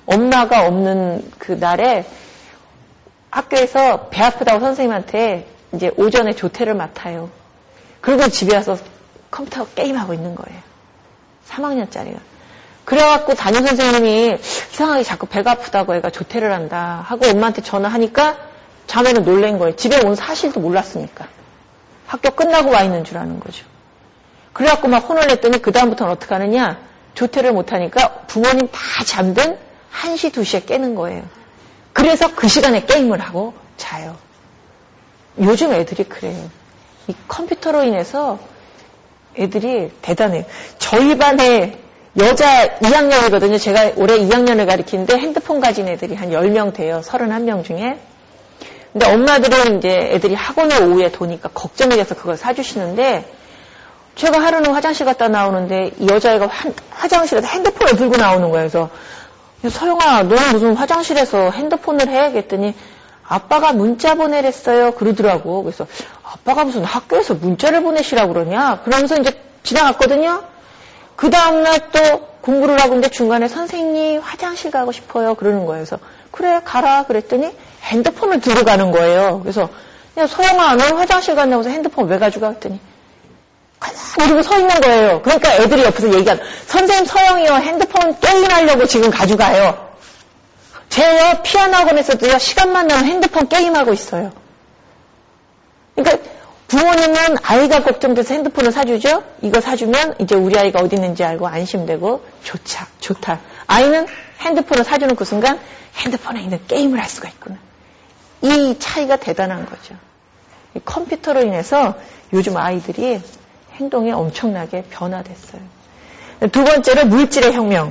엄마가 없는 그 날에 학교에서 배 아프다고 선생님한테 이제 오전에 조퇴를 맡아요. 그리고 집에 와서 컴퓨터 게임하고 있는 거예요. 3학년짜리가. 그래갖고 담임 선생님이 이상하게 자꾸 배가 아프다고 애가 조퇴를 한다 하고 엄마한테 전화하니까 자매는 놀란 거예요. 집에 온 사실도 몰랐으니까. 학교 끝나고 와 있는 줄 아는 거죠. 그래갖고 막 혼을 냈더니 그 다음부터는 어떻게 하느냐. 조퇴를 못하니까 부모님 다 잠든 1시, 2시에 깨는 거예요. 그래서 그 시간에 게임을 하고 자요. 요즘 애들이 그래요. 이 컴퓨터로 인해서 애들이 대단해요. 저희 반에 여자 2학년이거든요. 제가 올해 2학년을 가르치는데 핸드폰 가진 애들이 한 10명 돼요. 31명 중에. 근데 엄마들은 이제 애들이 학원을 오후에 도니까 걱정이 돼서 그걸 사주시는데 제가 하루는 화장실 갔다 나오는데 이 여자애가 화장실에서 핸드폰을 들고 나오는 거예요. 그래서 서영아, 너는 무슨 화장실에서 핸드폰을 해? 그랬더니 아빠가 문자 보내랬어요. 그러더라고. 그래서 아빠가 무슨 학교에서 문자를 보내시라고 그러냐? 그러면서 이제 지나갔거든요. 그 다음날 또 공부를 하고 있는데 중간에 선생님 화장실 가고 싶어요. 그러는 거예요. 그래서 그래 가라 그랬더니 핸드폰을 들고 가는 거예요. 그래서 야 서영아 넌 화장실 갔냐고 해서 핸드폰 왜 가져가? 그랬더니 그리고 서 있는 거예요. 그러니까 애들이 옆에서 얘기하는 선생님 서영이요 핸드폰 게임하려고 지금 가져가요. 쟤요 피아노 학원에서도요 시간만 나면 핸드폰 게임하고 있어요. 그러니까 부모님은 아이가 걱정돼서 핸드폰을 사주죠. 이거 사주면 이제 우리 아이가 어디 있는지 알고 안심되고 좋다. 아이는 핸드폰을 사주는 그 순간 핸드폰에 있는 게임을 할 수가 있구나. 이 차이가 대단한 거죠. 이 컴퓨터로 인해서 요즘 아이들이 행동이 엄청나게 변화됐어요. 두 번째로 물질의 혁명.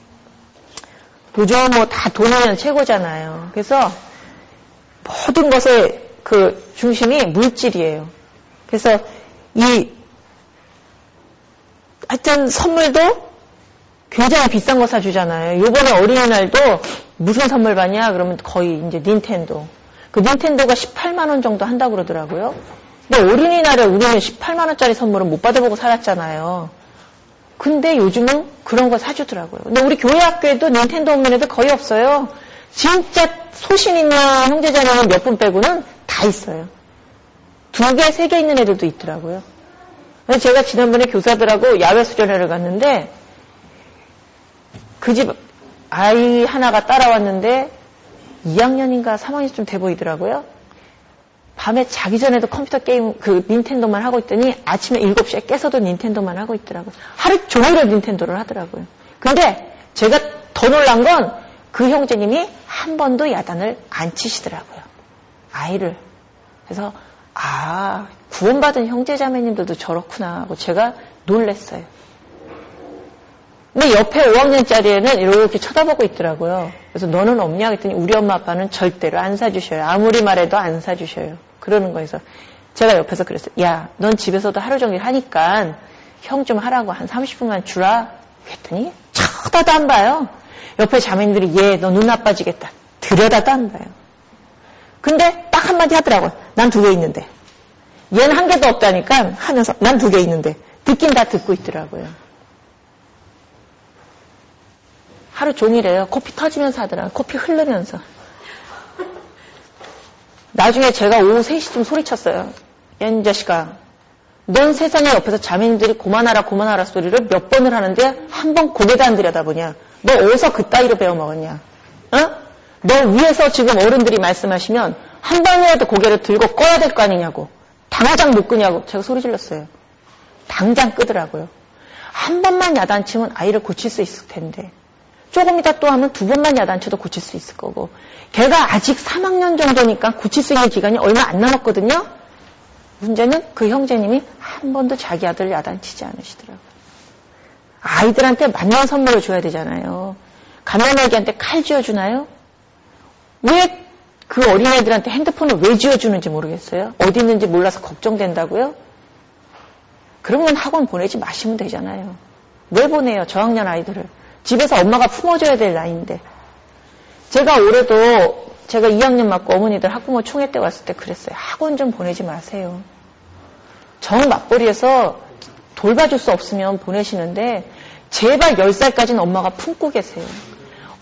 요즘 뭐 다 돈이면 최고잖아요. 그래서 모든 것의 그 중심이 물질이에요. 그래서 하여튼 선물도 굉장히 비싼 거 사주잖아요. 요번에 어린이날도 무슨 선물 받냐? 그러면 거의 이제 닌텐도. 그 닌텐도가 18만원 정도 한다고 그러더라고요. 근데 어린이날에 우리는 18만원짜리 선물은 못 받아보고 살았잖아요. 근데 요즘은 그런 거 사주더라고요. 근데 우리 교회 학교에도 닌텐도 없는 애들 거의 없어요. 진짜 소신 있는 형제자매는 몇 분 빼고는 다 있어요. 2개, 3개 있는 애들도 있더라고요. 제가 지난번에 교사들하고 야외 수련회를 갔는데 그 집 아이 하나가 따라왔는데 2학년인가 3학년쯤 돼 보이더라고요. 밤에 자기 전에도 컴퓨터 게임 그 닌텐도만 하고 있더니 아침에 7시에 깨서도 닌텐도만 하고 있더라고요. 하루 종일을 닌텐도를 하더라고요. 근데 제가 더 놀란 건 그 형제님이 한 번도 야단을 안 치시더라고요. 아이를. 그래서 구원받은 형제자매님들도 저렇구나 하고 제가 놀랬어요. 근데 옆에 5학년짜리에는 이렇게 쳐다보고 있더라고요. 그래서 너는 없냐? 그랬더니 우리 엄마 아빠는 절대로 안 사주셔요. 아무리 말해도 안 사주셔요. 그러는 거에서 제가 옆에서 그랬어요. 야, 넌 집에서도 하루 종일 하니까 형 좀 하라고 한 30분만 주라. 그랬더니 쳐다도 안 봐요. 옆에 자매님들이 얘 너 눈 나빠지겠다. 들여다도 안 봐요. 근데 딱 한마디 하더라고요. 난 2개 있는데. 얘는 1개도 없다니까 하면서 난 2개 있는데. 듣긴 다 듣고 있더라고요. 하루 종일해요. 코피 터지면서 하더라고요. 코피 흐르면서. 나중에 제가 오후 3시쯤 소리쳤어요. 야, 이 자식아. 넌 세상에 옆에서 자매님들이 고만하라 소리를 몇 번을 하는데 한 번 고개도 안 들여다보냐. 너 어디서 그따위로 배워먹었냐. 어? 너 위에서 지금 어른들이 말씀하시면 한 번이라도 고개를 들고 꺼야 될 거 아니냐고. 당장 못 끄냐고. 제가 소리 질렀어요. 당장 끄더라고요. 한 번만 야단치면 아이를 고칠 수 있을 텐데. 조금 이따 또 하면 2번만 야단쳐도 고칠 수 있을 거고. 걔가 아직 3학년 정도니까 고칠 수 있는 기간이 얼마 안 남았거든요. 문제는 그 형제님이 한 번도 자기 아들 야단치지 않으시더라고요. 아이들한테 맞는 선물을 줘야 되잖아요. 가난아기한테 칼 쥐어주나요? 왜 그 어린애들한테 핸드폰을 왜 쥐어주는지 모르겠어요. 어디 있는지 몰라서 걱정된다고요? 그러면 학원 보내지 마시면 되잖아요. 왜 보내요? 저학년 아이들을. 집에서 엄마가 품어줘야 될 나이인데. 제가 올해도 제가 2학년 맞고 어머니들 학부모 총회 때 왔을 때 그랬어요. 학원 좀 보내지 마세요. 정 맞벌이에서 돌봐줄 수 없으면 보내시는데 제발 10살까지는 엄마가 품고 계세요.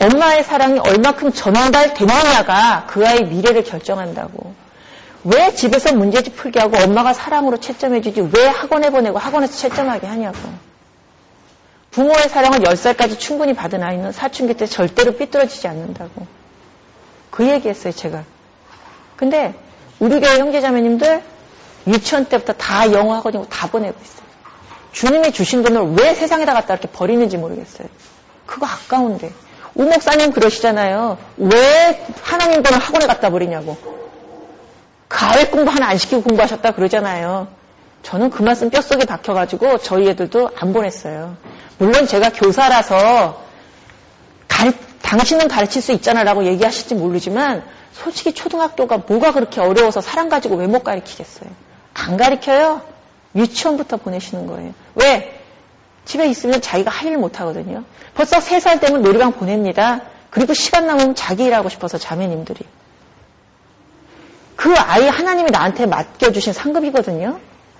엄마의 사랑이 얼마큼 전달되느냐가 그 아이의 미래를 결정한다고. 왜 집에서 문제집 풀게 하고 엄마가 사랑으로 채점해주지 왜 학원에 보내고 학원에서 채점하게 하냐고. 부모의 사랑을 10살까지 충분히 받은 아이는 사춘기 때 절대로 삐뚤어지지 않는다고. 그 얘기했어요, 제가. 근데 우리 교회 형제자매님들 유치원 때부터 다 영어 학원이고 다 보내고 있어요. 주님이 주신 돈을 왜 세상에다 갖다 이렇게 버리는지 모르겠어요. 그거 아까운데. 우 목사님 그러시잖아요. 왜 하나님 돈을 학원에 갖다 버리냐고. 가을 공부 하나 안 시키고 공부하셨다 그러잖아요. 저는 그 말씀 뼛속에 박혀가지고 저희 애들도 안 보냈어요. 물론 제가 교사라서 당신은 가르칠 수 있잖아 라고 얘기하실지 모르지만 솔직히 초등학교가 뭐가 그렇게 어려워서 사람 가지고 왜 못 가르치겠어요. 안 가르쳐요. 유치원부터 보내시는 거예요. 왜? 집에 있으면 자기가 할 일 못 하거든요. 벌써 3살 되면 놀이방 보냅니다. 그리고 시간 남으면 자기 일하고 싶어서 자매님들이. 그 아이 하나님이 나한테 맡겨주신 상급이거든요.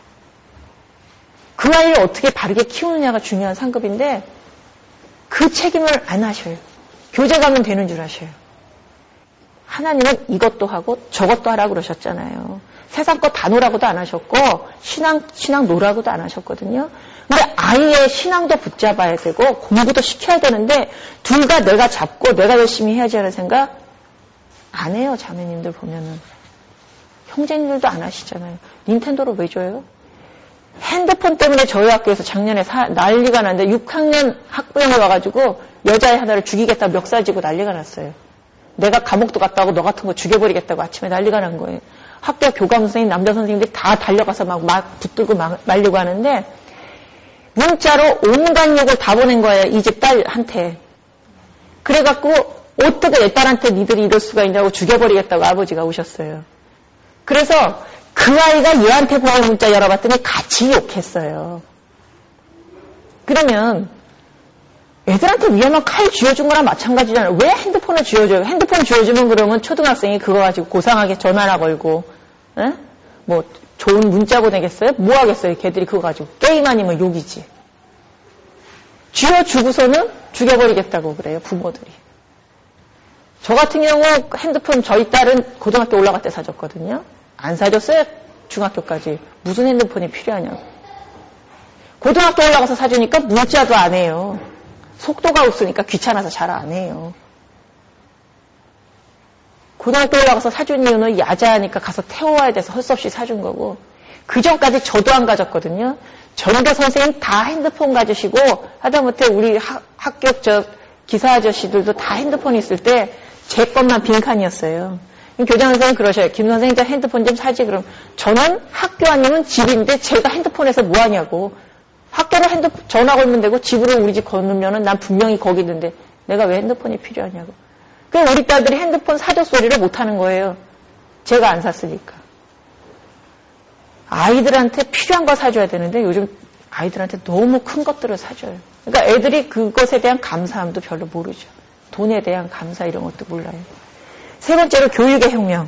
그 아이를 어떻게 바르게 키우느냐가 중요한 상급인데 그 책임을 안 하셔요. 교재 가면 되는 줄 아셔요. 하나님은 이것도 하고 저것도 하라고 그러셨잖아요. 세상 거 다 놓으라고도 안 하셨고 신앙 놓으라고도 안 하셨거든요. 근데 아이의 신앙도 붙잡아야 되고 공부도 시켜야 되는데 둘 다 내가 잡고 내가 열심히 해야지 하는 생각 안 해요. 자매님들 보면은. 형제님들도 안 하시잖아요. 닌텐도를 왜 줘요? 핸드폰 때문에 저희 학교에서 작년에 난리가 났는데 6학년 학부형이 와가지고 여자애 하나를 죽이겠다 멱살 쥐고 난리가 났어요. 내가 감옥도 갔다 오고 너 같은 거 죽여버리겠다고 아침에 난리가 난 거예요. 학교 교감 선생님, 남자 선생님들이 다 달려가서 막 붙들고 말리고 하는데 문자로 온갖 욕을 다 보낸 거예요. 이 집 딸한테. 그래갖고 어떻게 내 딸한테 니들이 이럴 수가 있냐고 죽여버리겠다고 아버지가 오셨어요. 그래서 그 아이가 얘한테 보낸 문자 열어봤더니 같이 욕했어요. 그러면 애들한테 위험한 칼 쥐어준 거랑 마찬가지잖아요. 왜 핸드폰을 쥐어줘요? 핸드폰 쥐어주면 그러면 초등학생이 그거 가지고 고상하게 전화나 걸고 에? 뭐 좋은 문자 보내겠어요? 뭐 하겠어요? 걔들이 그거 가지고 게임 아니면 욕이지. 쥐어주고서는 죽여버리겠다고 그래요. 부모들이. 저 같은 경우 핸드폰 저희 딸은 고등학교 올라갈 때 사줬거든요. 안 사줬어요. 중학교까지. 무슨 핸드폰이 필요하냐고. 고등학교 올라가서 사주니까 문자도 안 해요. 속도가 없으니까 귀찮아서 잘 안 해요. 고등학교 올라가서 사준 이유는 야자하니까 가서 태워와야 돼서 할 수 없이 사준 거고 그 전까지 저도 안 가졌거든요. 전교 선생님 다 핸드폰 가지시고 하다못해 우리 학교 기사 아저씨들도 다 핸드폰 있을 때 제 것만 빈칸이었어요. 교장 선생님 그러셔요. 김 선생님 저 핸드폰 좀 사지 그럼. 저는 학교 아니면 집인데 제가 핸드폰에서 뭐 하냐고. 학교로 전화 걸면 되고 집으로 우리 집 걸으면은 난 분명히 거기 있는데 내가 왜 핸드폰이 필요하냐고. 그럼 우리 딸들이 핸드폰 사줘 소리를 못 하는 거예요. 제가 안 샀으니까. 아이들한테 필요한 거 사줘야 되는데 요즘 아이들한테 너무 큰 것들을 사줘요. 그러니까 애들이 그것에 대한 감사함도 별로 모르죠. 돈에 대한 감사 이런 것도 몰라요. 세 번째로 교육의 혁명.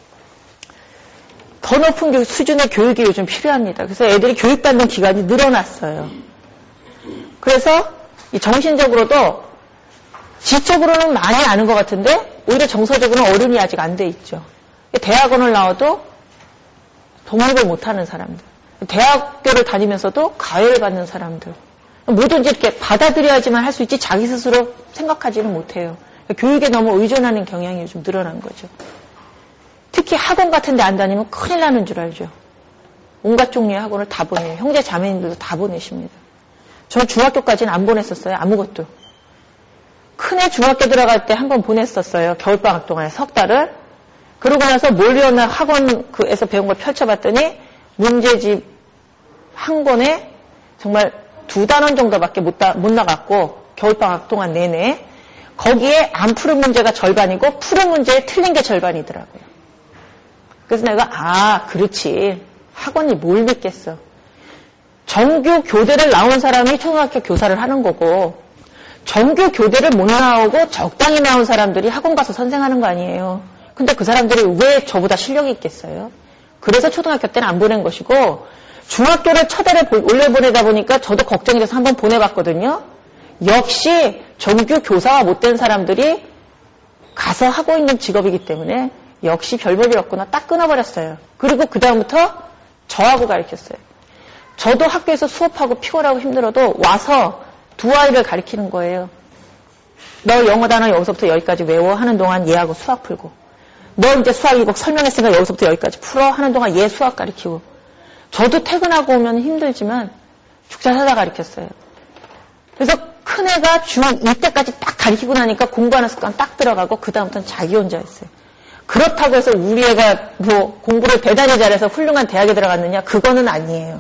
더 높은 수준의 교육이 요즘 필요합니다. 그래서 애들이 교육받는 기간이 늘어났어요. 그래서 이 정신적으로도 지적으로는 많이 아는 것 같은데 오히려 정서적으로는 어른이 아직 안 돼 있죠. 대학원을 나와도 독립을 못하는 사람들. 대학교를 다니면서도 가해를 받는 사람들. 뭐든지 이렇게 받아들여야지만 할 수 있지 자기 스스로 생각하지는 못해요. 교육에 너무 의존하는 경향이 요즘 늘어난 거죠. 특히 학원 같은 데 안 다니면 큰일 나는 줄 알죠. 온갖 종류의 학원을 다 보내요. 형제 자매님들도 다 보내십니다. 전 중학교까지는 안 보냈었어요. 아무것도. 큰애 중학교 들어갈 때 한 번 보냈었어요. 겨울방학 동안에 석 달을. 그러고 나서 몰리언나 학원에서 배운 걸 펼쳐봤더니 문제집 한 권에 정말 2단원 정도밖에 못 나갔고 겨울방학 동안 내내 거기에 안 푸른 문제가 절반이고 푸른 문제에 틀린 게 절반이더라고요. 그래서 내가 그렇지. 학원이 뭘 믿겠어. 정규 교대를 나온 사람이 초등학교 교사를 하는 거고 정규 교대를 못 나오고 적당히 나온 사람들이 학원 가서 선생하는 거 아니에요. 근데 그 사람들이 왜 저보다 실력이 있겠어요? 그래서 초등학교 때는 안 보낸 것이고 중학교를 첫 해를 올려보내다 보니까 저도 걱정이 돼서 한번 보내봤거든요. 역시 정규 교사가 못된 사람들이 가서 하고 있는 직업이기 때문에 역시 별 볼일 없구나 딱 끊어버렸어요. 그리고 그 다음부터 저하고 가르쳤어요. 저도 학교에서 수업하고 피곤하고 힘들어도 와서 두 아이를 가르치는 거예요. 너 영어 단어 여기서부터 여기까지 외워 하는 동안 얘하고 수학 풀고, 너 이제 수학 이거 설명했으니까 여기서부터 여기까지 풀어 하는 동안 얘 수학 가르치고. 저도 퇴근하고 오면 힘들지만 죽자 사자 가르쳤어요. 그래서 큰애가 중2 때까지 딱 가르치고 나니까 공부하는 습관 딱 들어가고 그 다음부터는 자기 혼자 했어요. 그렇다고 해서 우리 애가 뭐 공부를 대단히 잘해서 훌륭한 대학에 들어갔느냐? 그거는 아니에요.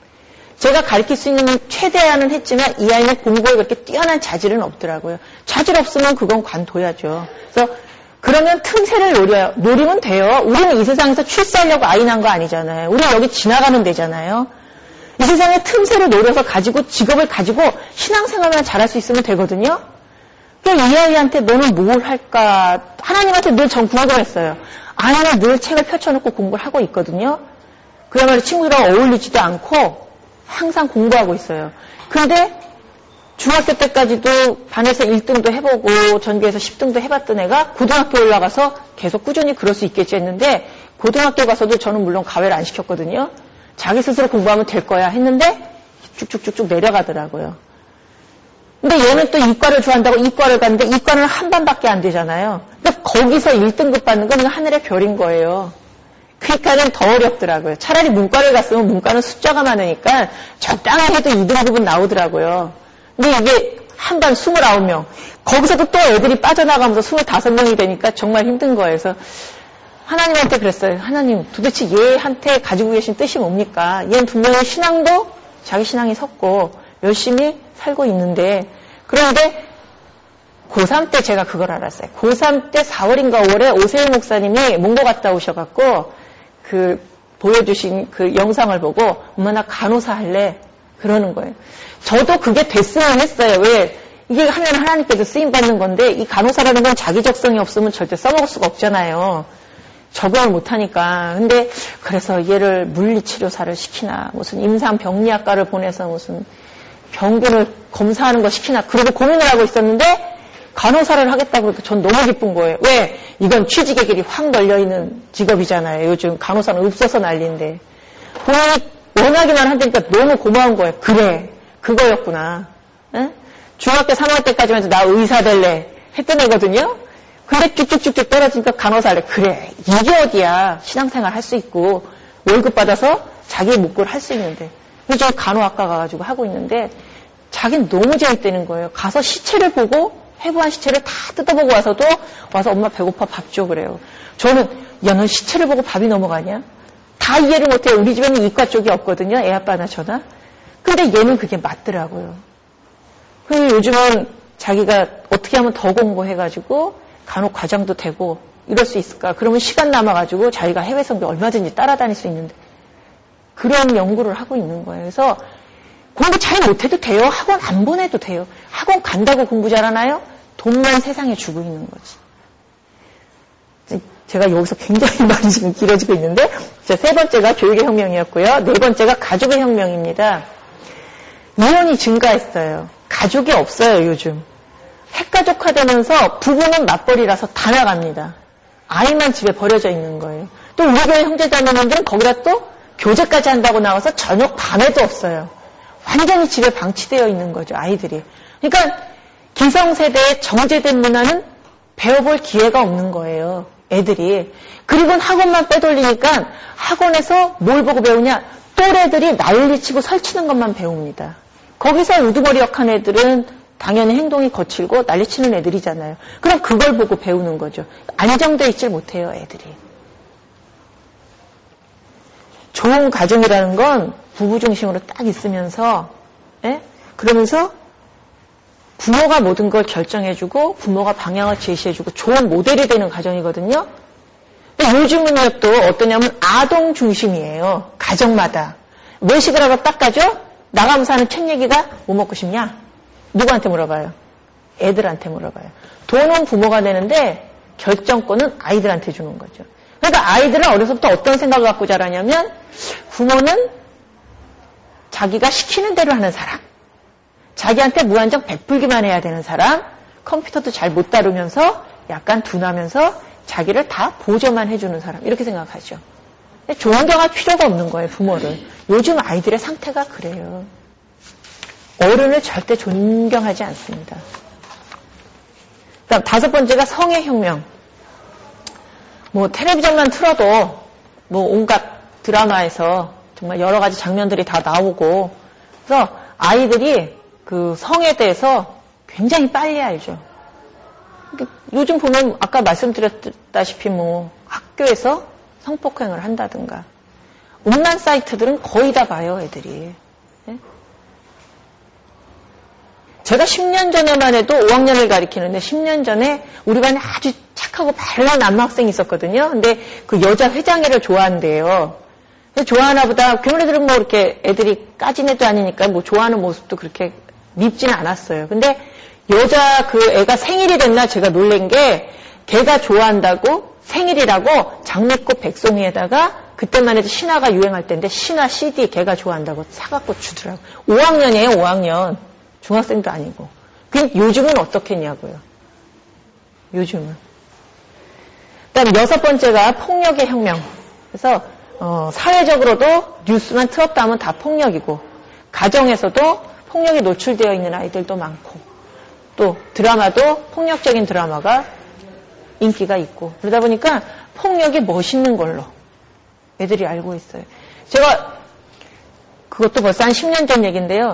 제가 가르칠 수 있는 최대한은 했지만 이 아이는 공부에 그렇게 뛰어난 자질은 없더라고요. 자질 없으면 그건 관둬야죠. 그래서 그러면 틈새를 노리면 돼요. 우리는 이 세상에서 출세하려고 아이 낳은 거 아니잖아요. 우리는 여기 지나가면 되잖아요. 이 세상에 틈새를 노려서 가지고 직업을 가지고 신앙생활만 잘할 수 있으면 되거든요. 그러니까 이 아이한테 너는 뭘 할까? 하나님한테 늘 전 궁금했어요. 아이는 늘 책을 펼쳐놓고 공부를 하고 있거든요. 그야말로 친구들하고 어울리지도 않고 항상 공부하고 있어요. 근데 중학교 때까지도 반에서 1등도 해보고 전교에서 10등도 해봤던 애가 고등학교 올라가서 계속 꾸준히 그럴 수 있겠지 했는데 고등학교 가서도 저는 물론 가외를 안 시켰거든요. 자기 스스로 공부하면 될 거야 했는데 쭉쭉쭉쭉 내려가더라고요. 근데 얘는 또 이과를 좋아한다고 이과를 갔는데 이과는 한 반밖에 안 되잖아요. 근데 거기서 1등급 받는 건 하늘의 별인 거예요. 그러니까는 더 어렵더라고요. 차라리 문과를 갔으면 문과는 숫자가 많으니까 적당히 해도 2등급은 나오더라고요. 근데 이게 한 반 29명. 거기서도 또 애들이 빠져나가면서 25명이 되니까 정말 힘든 거예요. 그래서 하나님한테 그랬어요. 하나님, 도대체 얘한테 가지고 계신 뜻이 뭡니까? 얘는 분명히 신앙도 자기 신앙이 섰고 열심히 살고 있는데, 그런데 고3 때 제가 그걸 알았어요. 고3 때 4월인가 5월에 오세일 목사님이 몽고 갔다 오셔갖고 보여주신 그 영상을 보고 엄마 나 간호사 할래? 그러는 거예요. 저도 그게 됐으면 했어요. 왜? 이게 하면 하나님께서 쓰임받는 건데 이 간호사라는 건 자기 적성이 없으면 절대 써먹을 수가 없잖아요. 적응을 못하니까. 근데 그래서 얘를 물리치료사를 시키나 무슨 임상병리학과를 보내서 무슨 병균을 검사하는 거 시키나 그러고 고민을 하고 있었는데 간호사를 하겠다고 그러니까 전 너무 기쁜 거예요. 왜? 이건 취직의 길이 확 널려있는 직업이잖아요. 요즘 간호사는 없어서 난리인데. 본인이 원하기만 한다니까 너무 고마운 거예요. 그래, 그거였구나. 응? 중학교 3학년 때까지만 해도 나 의사 될래 했던 애거든요. 근데 쭉쭉쭉쭉 떨어지니까 간호사 할래. 그래, 이게 어디야. 신앙생활 할 수 있고 월급 받아서 자기의 목표를 할 수 있는데. 그래서 간호학과 가가지고 하고 있는데 자기는 너무 재밌다는 거예요. 가서 시체를 보고 해부한 시체를 다 뜯어보고 와서도 와서 엄마 배고파 밥 줘 그래요. 저는 야, 넌 시체를 보고 밥이 넘어가냐? 다 이해를 못해요. 우리 집에는 이과 쪽이 없거든요. 애 아빠나 저나. 근데 얘는 그게 맞더라고요. 그리고 요즘은 자기가 어떻게 하면 더 공부해가지고 간혹 과장도 되고 이럴 수 있을까? 그러면 시간 남아가지고 자기가 해외 선교 얼마든지 따라다닐 수 있는데 그런 연구를 하고 있는 거예요. 그래서 공부 잘 못해도 돼요. 학원 안 보내도 돼요. 학원 간다고 공부 잘하나요? 돈만 세상에 주고 있는 거지. 제가 여기서 굉장히 많이 지금 길어지고 있는데 세 번째가 교육의 혁명이었고요. 네 번째가 가족의 혁명입니다. 이혼이 증가했어요. 가족이 없어요, 요즘. 핵가족화되면서 부부는 맞벌이라서 다 나갑니다. 아이만 집에 버려져 있는 거예요. 또 우리 교회 형제자매님들은 거기다 또 교제까지 한다고 나와서 저녁 밤에도 없어요. 완전히 집에 방치되어 있는 거죠, 아이들이. 그러니까 기성세대의 정제된 문화는 배워볼 기회가 없는 거예요, 애들이. 그리고 학원만 빼돌리니까 학원에서 뭘 보고 배우냐? 또래들이 난리치고 설치는 것만 배웁니다. 거기서 우두머리 역한 애들은 당연히 행동이 거칠고 난리치는 애들이잖아요. 그럼 그걸 보고 배우는 거죠. 안정되어 있질 못해요, 애들이. 좋은 가정이라는 건 부부 중심으로 딱 있으면서, 그러면서 부모가 모든 걸 결정해주고 부모가 방향을 제시해주고 좋은 모델이 되는 가정이거든요. 근데 요즘은요 또 어떠냐면 아동 중심이에요. 가정마다. 외식을 하러 딱 가죠? 나가면서 하는 책 얘기가 뭐 먹고 싶냐? 누구한테 물어봐요? 애들한테 물어봐요. 돈은 부모가 내는데 결정권은 아이들한테 주는 거죠. 그러니까 아이들은 어려서부터 어떤 생각을 갖고 자라냐면 부모는 자기가 시키는 대로 하는 사람. 자기한테 무한정 베풀기만 해야 되는 사람, 컴퓨터도 잘 못 다루면서 약간 둔하면서 자기를 다 보조만 해주는 사람, 이렇게 생각하죠. 존경할 필요가 없는 거예요, 부모를. 요즘 아이들의 상태가 그래요. 어른을 절대 존경하지 않습니다. 그다음 5번째가 성의 혁명. 뭐 텔레비전만 틀어도 뭐 온갖 드라마에서 정말 여러 가지 장면들이 다 나오고, 그래서 아이들이 그 성에 대해서 굉장히 빨리 알죠. 요즘 보면 아까 말씀드렸다시피 뭐 학교에서 성폭행을 한다든가 온라인 사이트들은 거의 다 봐요, 애들이. 네? 제가 10년 전에만 해도 5학년을 가리키는데 10년 전에 우리 반에 아주 착하고 발랄한 남학생이 있었거든요. 근데 그 여자 회장애를 좋아한대요. 좋아하나 보다. 그런 애들은 뭐 이렇게 애들이 까진 애도 아니니까 뭐 좋아하는 모습도 그렇게 밉지는 않았어요. 근데 여자 그 애가 생일이 됐나 제가 놀란 게 걔가 좋아한다고 생일이라고 장미꽃 백송이에다가 그때만 해도 신화가 유행할 때인데 신화 CD 걔가 좋아한다고 사갖고 주더라고. 5학년이에요, 5학년. 중학생도 아니고. 그럼 요즘은 어떻겠냐고요. 요즘은. 그다음 6번째가 폭력의 혁명. 그래서 사회적으로도 뉴스만 틀었다 하면 다 폭력이고 가정에서도 폭력에 노출되어 있는 아이들도 많고 또 드라마도 폭력적인 드라마가 인기가 있고 그러다 보니까 폭력이 멋있는 걸로 애들이 알고 있어요. 제가 그것도 벌써 한 10년 전 얘기인데요.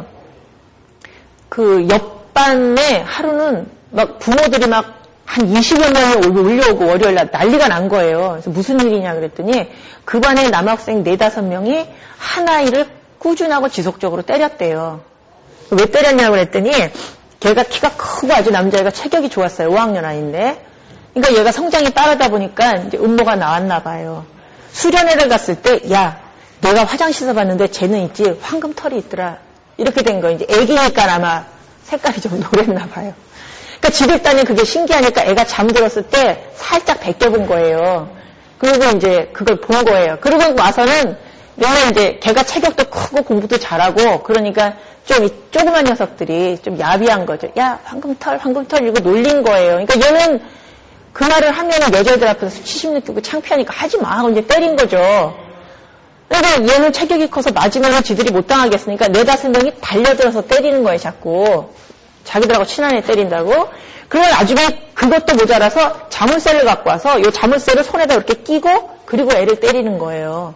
그 옆반에 하루는 막 부모들이 막 한 20여 명이 올려오고 월요일날 난리가 난 거예요. 그래서 무슨 일이냐 그랬더니 그 반에 남학생 4, 5명이 한 아이를 꾸준하고 지속적으로 때렸대요. 왜 때렸냐고 그랬더니 걔가 키가 크고 아주 남자애가 체격이 좋았어요. 5학년 아이인데. 그러니까 얘가 성장이 빠르다 보니까 이제 음모가 나왔나 봐요. 수련회를 갔을 때 야 내가 화장실에서 봤는데 쟤는 있지 황금털이 있더라. 이렇게 된 거예요. 이제 애기니까 아마 색깔이 좀 노랬나 봐요. 그러니까 지렛단이 그게 신기하니까 애가 잠들었을 때 살짝 벗겨본 거예요. 그리고 이제 그걸 본 거예요. 그러고 와서는 얘는 이제 걔가 체격도 크고 공부도 잘하고 그러니까 좀 조그만 녀석들이 좀 야비한 거죠. 야 황금털 이거 놀린 거예요. 그러니까 얘는 그 말을 하면은 여자애들 앞에서 수치심 느끼고 창피하니까 하지 마 하고 이제 때린 거죠. 그러니까 얘는 체격이 커서 맞으면 지들이 못 당하겠으니까 4, 5명이 달려들어서 때리는 거예요, 자꾸. 자기들하고 친한 애 때린다고. 그리고 나중에 그것도 모자라서 자물쇠를 갖고 와서 이 자물쇠를 손에다 이렇게 끼고 그리고 애를 때리는 거예요.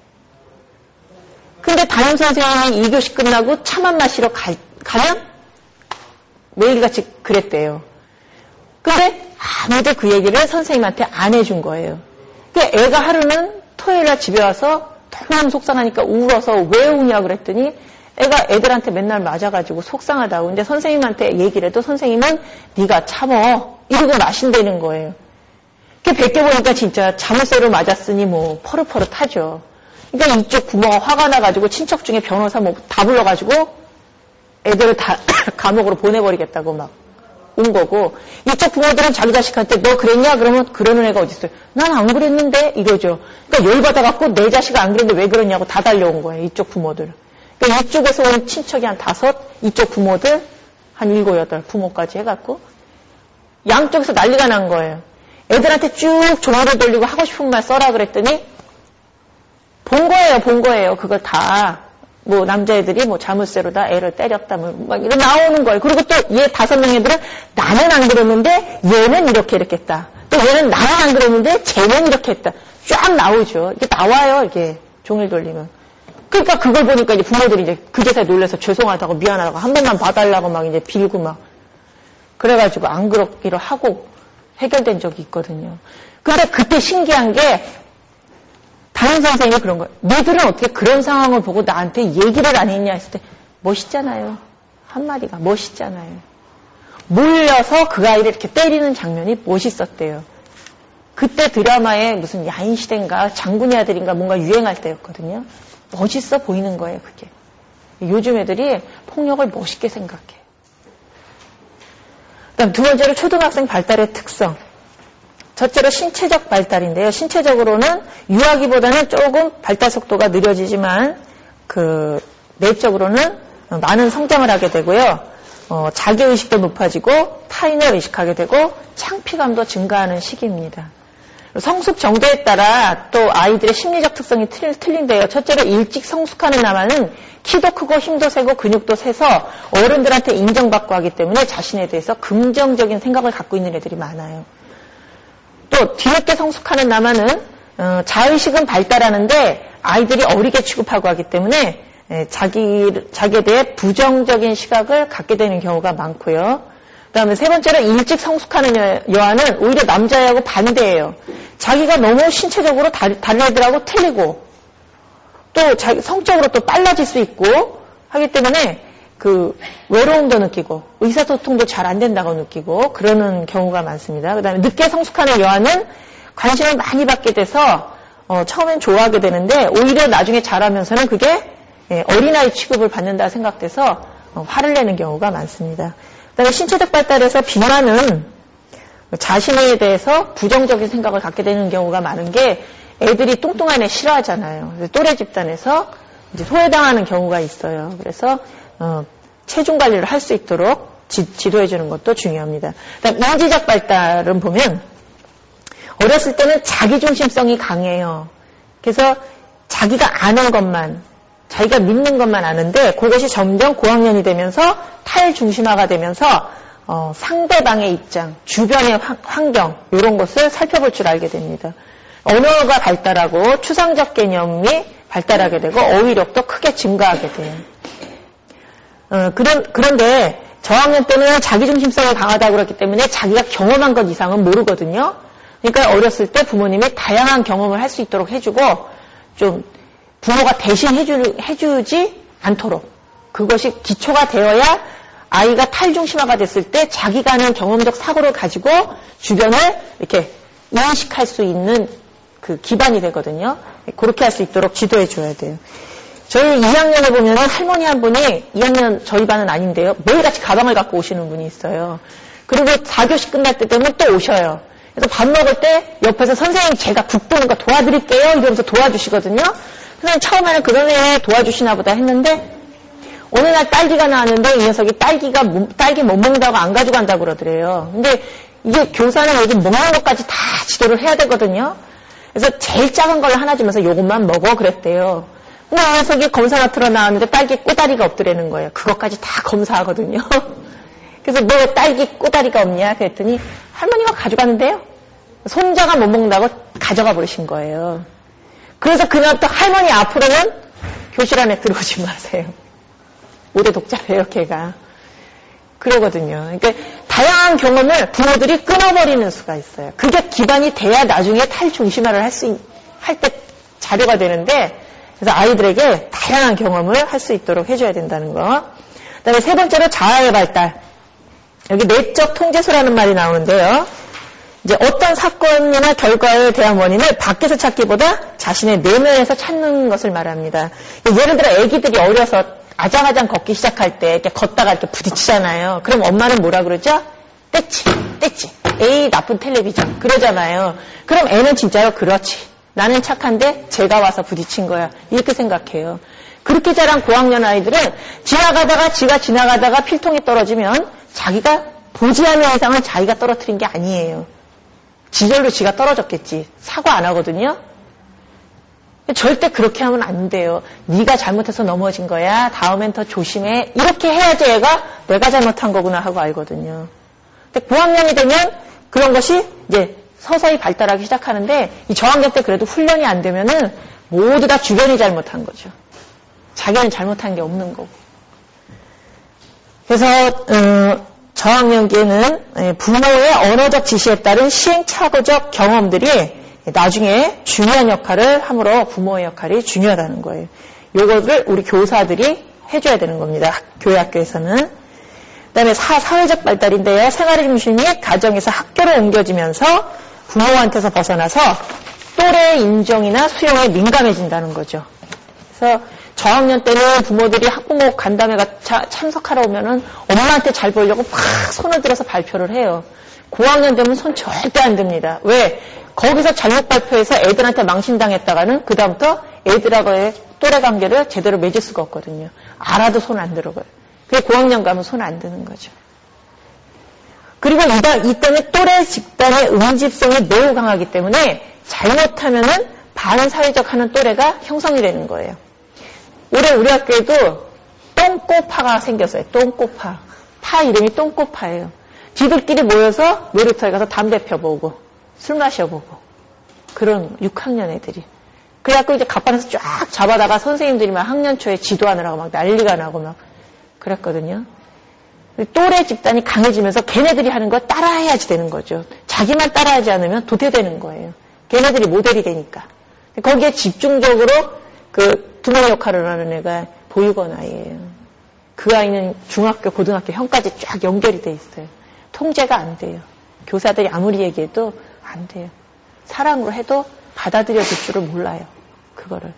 근데 담임선생님이 2교시 끝나고 차만 마시러 가면 매일같이 그랬대요. 근데 아무도 그 얘기를 선생님한테 안 해준 거예요. 그러니까 애가 하루는 토요일날 집에 와서 너무 속상하니까 울어서 왜 우냐 그랬더니 애가 애들한테 맨날 맞아가지고 속상하다고. 근데 선생님한테 얘기를 해도 선생님은 네가 참어 이러고 마신다는 거예요. 그게 벗겨보니까 진짜 자물쇠로 맞았으니 뭐 퍼릇퍼릇하죠. 그러니까 이쪽 부모가 화가 나가지고 친척 중에 변호사 뭐 다 불러가지고 애들을 다 감옥으로 보내버리겠다고 막 온 거고 이쪽 부모들은 자기 자식한테 너 그랬냐? 그러면 그러는 애가 어디 있어요? 난 안 그랬는데 이러죠. 그러니까 열받아갖고 내 자식이 안 그랬는데 왜 그러냐고 다 달려온 거예요. 이쪽 부모들. 그러니까 이쪽에서 온 친척이 한 5, 이쪽 부모들 한 7, 8 부모까지 해갖고 양쪽에서 난리가 난 거예요. 애들한테 쭉 종아를 돌리고 하고 싶은 말 써라 그랬더니 본 거예요. 그걸 다. 뭐 남자애들이 뭐 자물쇠로 다 애를 때렸다 막 이런 나오는 거예요. 그리고 또 얘 5명 애들은 나는 안 그랬는데 얘는 이렇게 했다. 또 얘는 나는 안 그랬는데 쟤는 이렇게 했다. 쫙 나오죠. 이게 나와요. 이게 종일 돌리면. 그러니까 그걸 보니까 이제 부모들이 이제 그제서야 놀라서 죄송하다고 미안하다고 한 번만 봐달라고 막 이제 빌고 막 그래가지고 안 그렇기로 하고 해결된 적이 있거든요. 근데 그때 신기한 게 담임 선생님이 그런 거예요. 너희들은 어떻게 그런 상황을 보고 나한테 얘기를 안 했냐 했을 때 멋있잖아요. 한마디가 멋있잖아요. 몰려서 그 아이를 이렇게 때리는 장면이 멋있었대요. 그때 드라마에 무슨 야인시대인가 장군의 아들인가 뭔가 유행할 때였거든요. 멋있어 보이는 거예요, 그게. 요즘 애들이 폭력을 멋있게 생각해. 그다음 2번째로 초등학생 발달의 특성. 첫째로 신체적 발달인데요. 신체적으로는 유아기보다는 조금 발달 속도가 느려지지만 그 내적으로는 많은 성장을 하게 되고요. 자기의식도 높아지고 타인을 의식하게 되고 창피감도 증가하는 시기입니다. 성숙 정도에 따라 또 아이들의 심리적 특성이 틀린데요. 첫째로 일찍 성숙하는 나만은 키도 크고 힘도 세고 근육도 세서 어른들한테 인정받고 하기 때문에 자신에 대해서 긍정적인 생각을 갖고 있는 애들이 많아요. 또 뒤늦게 성숙하는 나만은 자의식은 발달하는데 아이들이 어리게 취급하고 하기 때문에 자기에 대해 부정적인 시각을 갖게 되는 경우가 많고요. 그 다음에 세 번째로 일찍 성숙하는 여아는 오히려 남자애하고 반대예요. 자기가 너무 신체적으로 다른 애들하고 틀리고 또 자기 성적으로 또 빨라질 수 있고 하기 때문에 그 외로움도 느끼고 의사소통도 잘 안 된다고 느끼고 그러는 경우가 많습니다. 그 다음에 늦게 성숙하는 여아는 관심을 많이 받게 돼서 처음엔 좋아하게 되는데 오히려 나중에 자라면서는 그게 어린아이 취급을 받는다 생각돼서 화를 내는 경우가 많습니다. 그다음에 신체적 발달에서 비만은 자신에 대해서 부정적인 생각을 갖게 되는 경우가 많은 게 애들이 뚱뚱한 애 싫어하잖아요. 그래서 또래 집단에서 이제 소외당하는 경우가 있어요. 그래서 체중 관리를 할 수 있도록 지도해 주는 것도 중요합니다. 그다음 인지적 발달은 보면 어렸을 때는 자기중심성이 강해요. 그래서 자기가 아는 것만, 자기가 믿는 것만 아는데 그것이 점점 고학년이 되면서 탈중심화가 되면서 상대방의 입장, 주변의 환경 이런 것을 살펴볼 줄 알게 됩니다. 언어가 발달하고 추상적 개념이 발달하게 되고 어휘력도 크게 증가하게 돼요. 그런데 저학년 때는 자기중심성이 강하다고 그랬기 때문에 자기가 경험한 것 이상은 모르거든요. 그러니까 어렸을 때 부모님이 다양한 경험을 할 수 있도록 해주고 좀 부모가 대신 해주지 않도록 그것이 기초가 되어야 아이가 탈중심화가 됐을 때 자기가 하는 경험적 사고를 가지고 주변을 이렇게 인식할 수 있는 그 기반이 되거든요. 그렇게 할 수 있도록 지도해 줘야 돼요. 저희 2학년에 보면 할머니 한 분이 2학년 저희 반은 아닌데요. 매일같이 가방을 갖고 오시는 분이 있어요. 그리고 4교시 끝날 때 되면 또 오셔요. 그래서 밥 먹을 때 옆에서 선생님 제가 국 뜨는 거 도와드릴게요 이러면서 도와주시거든요. 선생님 처음에는 그런 애 도와주시나 보다 했는데 어느 날 딸기가 나왔는데 이 녀석이 딸기 못 먹는다고 안 가져간다고 그러더래요. 근데 이게 교사는 요즘 먹는 것까지 다 지도를 해야 되거든요. 그래서 제일 작은 걸 하나 주면서 요것만 먹어 그랬대요. 근데 이 녀석이 검사가 틀어 나왔는데 딸기 꼬다리가 없더라는 거예요. 그것까지 다 검사하거든요. 그래서 너 딸기 꼬다리가 없냐 그랬더니 할머니가 가져갔는데요. 손자가 못 먹는다고 가져가 버리신 거예요. 그래서 그날부터 할머니 앞으로는 교실 안에 들어오지 마세요. 5대 독자래요, 걔가. 그러거든요. 그러니까 다양한 경험을 부모들이 끊어버리는 수가 있어요. 그게 기반이 돼야 나중에 탈중심화를 할 때 자료가 되는데, 그래서 아이들에게 다양한 경험을 할 수 있도록 해줘야 된다는 거. 그 다음에 세 번째로 자아의 발달. 여기 내적 통제소라는 말이 나오는데요. 이제 어떤 사건이나 결과에 대한 원인을 밖에서 찾기보다 자신의 내면에서 찾는 것을 말합니다. 예를 들어 애기들이 어려서 아장아장 걷기 시작할 때 이렇게 걷다가 이렇게 부딪히잖아요. 그럼 엄마는 뭐라 그러죠? 떼치. 에이 나쁜 텔레비전 그러잖아요. 그럼 애는 진짜로 그렇지. 나는 착한데 제가 와서 부딪힌 거야. 이렇게 생각해요. 그렇게 자란 고학년 아이들은 지가 지나가다가 필통이 떨어지면 자기가 보지 않는 이상은 자기가 떨어뜨린 게 아니에요. 지절로 지가 떨어졌겠지. 사과 안 하거든요. 절대 그렇게 하면 안 돼요. 네가 잘못해서 넘어진 거야. 다음엔 더 조심해. 이렇게 해야지 애가 내가 잘못한 거구나 하고 알거든요. 근데 고학년이 되면 그런 것이 이제 서서히 발달하기 시작하는데 이 저학년 때 그래도 훈련이 안 되면은 모두 다 주변이 잘못한 거죠. 자기는 잘못한 게 없는 거고. 그래서 저학년기에는 부모의 언어적 지시에 따른 시행착오적 경험들이 나중에 중요한 역할을 함으로 부모의 역할이 중요하다는 거예요. 요거를 우리 교사들이 해줘야 되는 겁니다. 교회 학교에서는. 그 다음에 사회적 발달인데요. 생활의 중심이 가정에서 학교로 옮겨지면서 부모한테서 벗어나서 또래의 인정이나 수용에 민감해진다는 거죠. 그래서 저학년 때는 부모들이 학부모 간담회가 참석하러 오면은 엄마한테 잘 보이려고 막 손을 들어서 발표를 해요. 고학년 되면 손 절대 안 듭니다. 왜? 거기서 잘못 발표해서 애들한테 망신당했다가는 그 다음부터 애들하고의 또래 관계를 제대로 맺을 수가 없거든요. 알아도 손 안 들어가요. 그게 고학년 가면 손 안 드는 거죠. 그리고 이때는 또래 집단의 응집성이 매우 강하기 때문에 잘못하면은 반사회적 하는 또래가 형성이 되는 거예요. 올해 우리 학교에도 똥꼬파가 생겼어요. 똥꼬파. 파 이름이 똥꼬파예요. 지들끼리 모여서 놀이터에 가서 담배 펴보고 술 마셔보고 그런 6학년 애들이. 그래갖고 이제 갑판에서 쫙 잡아다가 선생님들이 막 학년 초에 지도하느라고 막 난리가 나고 막 그랬거든요. 또래 집단이 강해지면서 걔네들이 하는 거 따라해야지 되는 거죠. 자기만 따라하지 않으면 도태되는 거예요. 걔네들이 모델이 되니까. 거기에 집중적으로 그 두목 역할을 하는 애가 보육원 아이예요. 그 아이는 중학교, 고등학교, 형까지 쫙 연결이 돼 있어요. 통제가 안 돼요. 교사들이 아무리 얘기해도 안 돼요. 사랑으로 해도 받아들여 줄 줄을 몰라요. 그거를.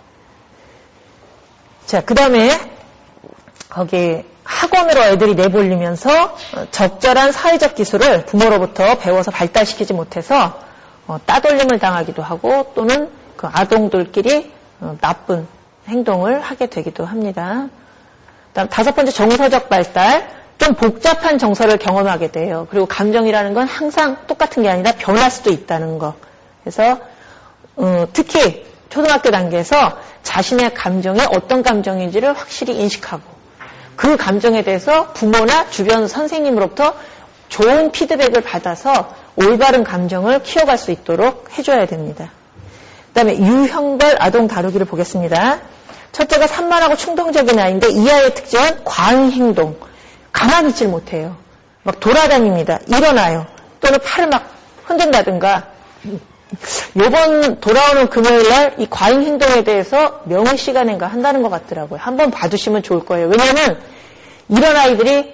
자, 그 다음에 거기 학원으로 애들이 내몰리면서 적절한 사회적 기술을 부모로부터 배워서 발달시키지 못해서 따돌림을 당하기도 하고 또는 그 아동들끼리 나쁜 행동을 하게 되기도 합니다. 그다음 5번째 정서적 발달. 좀 복잡한 정서를 경험하게 돼요. 그리고 감정이라는 건 항상 똑같은 게 아니라 변할 수도 있다는 거. 그래서 특히 초등학교 단계에서 자신의 감정이 어떤 감정인지를 확실히 인식하고 그 감정에 대해서 부모나 주변 선생님으로부터 좋은 피드백을 받아서 올바른 감정을 키워갈 수 있도록 해줘야 됩니다. 그 다음에 유형별 아동 다루기를 보겠습니다. 첫째가 산만하고 충동적인 아이인데 이 아이의 특징은 과잉 행동. 가만히 있질 못해요. 막 돌아다닙니다. 일어나요. 또는 팔을 막 흔든다든가. 요번 돌아오는 금요일날 이 과잉 행동에 대해서 명의 시간인가 한다는 것 같더라고요. 한번 봐두시면 좋을 거예요. 왜냐하면 이런 아이들이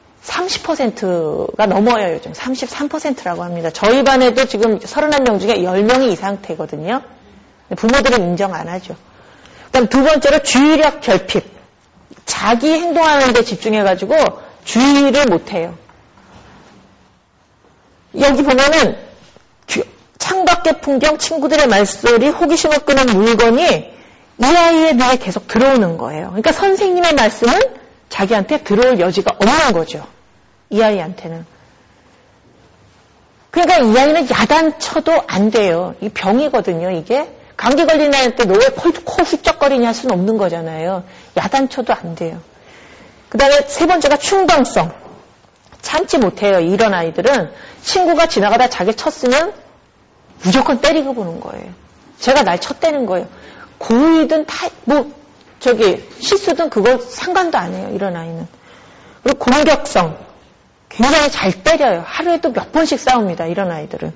30%가 넘어요. 요즘 33%라고 합니다. 저희 반에도 지금 31명 중에 10명이 이 상태거든요. 부모들은 인정 안 하죠. 그다음 두 번째로 주의력 결핍. 자기 행동하는 데 집중해가지고 주의를 못해요. 여기 보면은 창밖의 풍경, 친구들의 말소리, 호기심을 끄는 물건이 이 아이의 눈에 계속 들어오는 거예요. 그러니까 선생님의 말씀은 자기한테 들어올 여지가 없는 거죠. 이 아이한테는. 그러니까 이 아이는 야단쳐도 안 돼요. 이 병이거든요, 이게. 감기 걸린 애한테 너 왜 코 훌쩍거리냐 할 수는 없는 거잖아요. 야단쳐도 안 돼요. 그 다음에 세 번째가 충동성. 참지 못해요. 이런 아이들은 친구가 지나가다 자기 쳤으면 무조건 때리고 보는 거예요. 제가 날 쳤다는 거예요. 고의든 실수든 그거 상관도 안 해요. 이런 아이는. 그리고 공격성. 굉장히 잘 때려요. 하루에도 몇 번씩 싸웁니다. 이런 아이들은.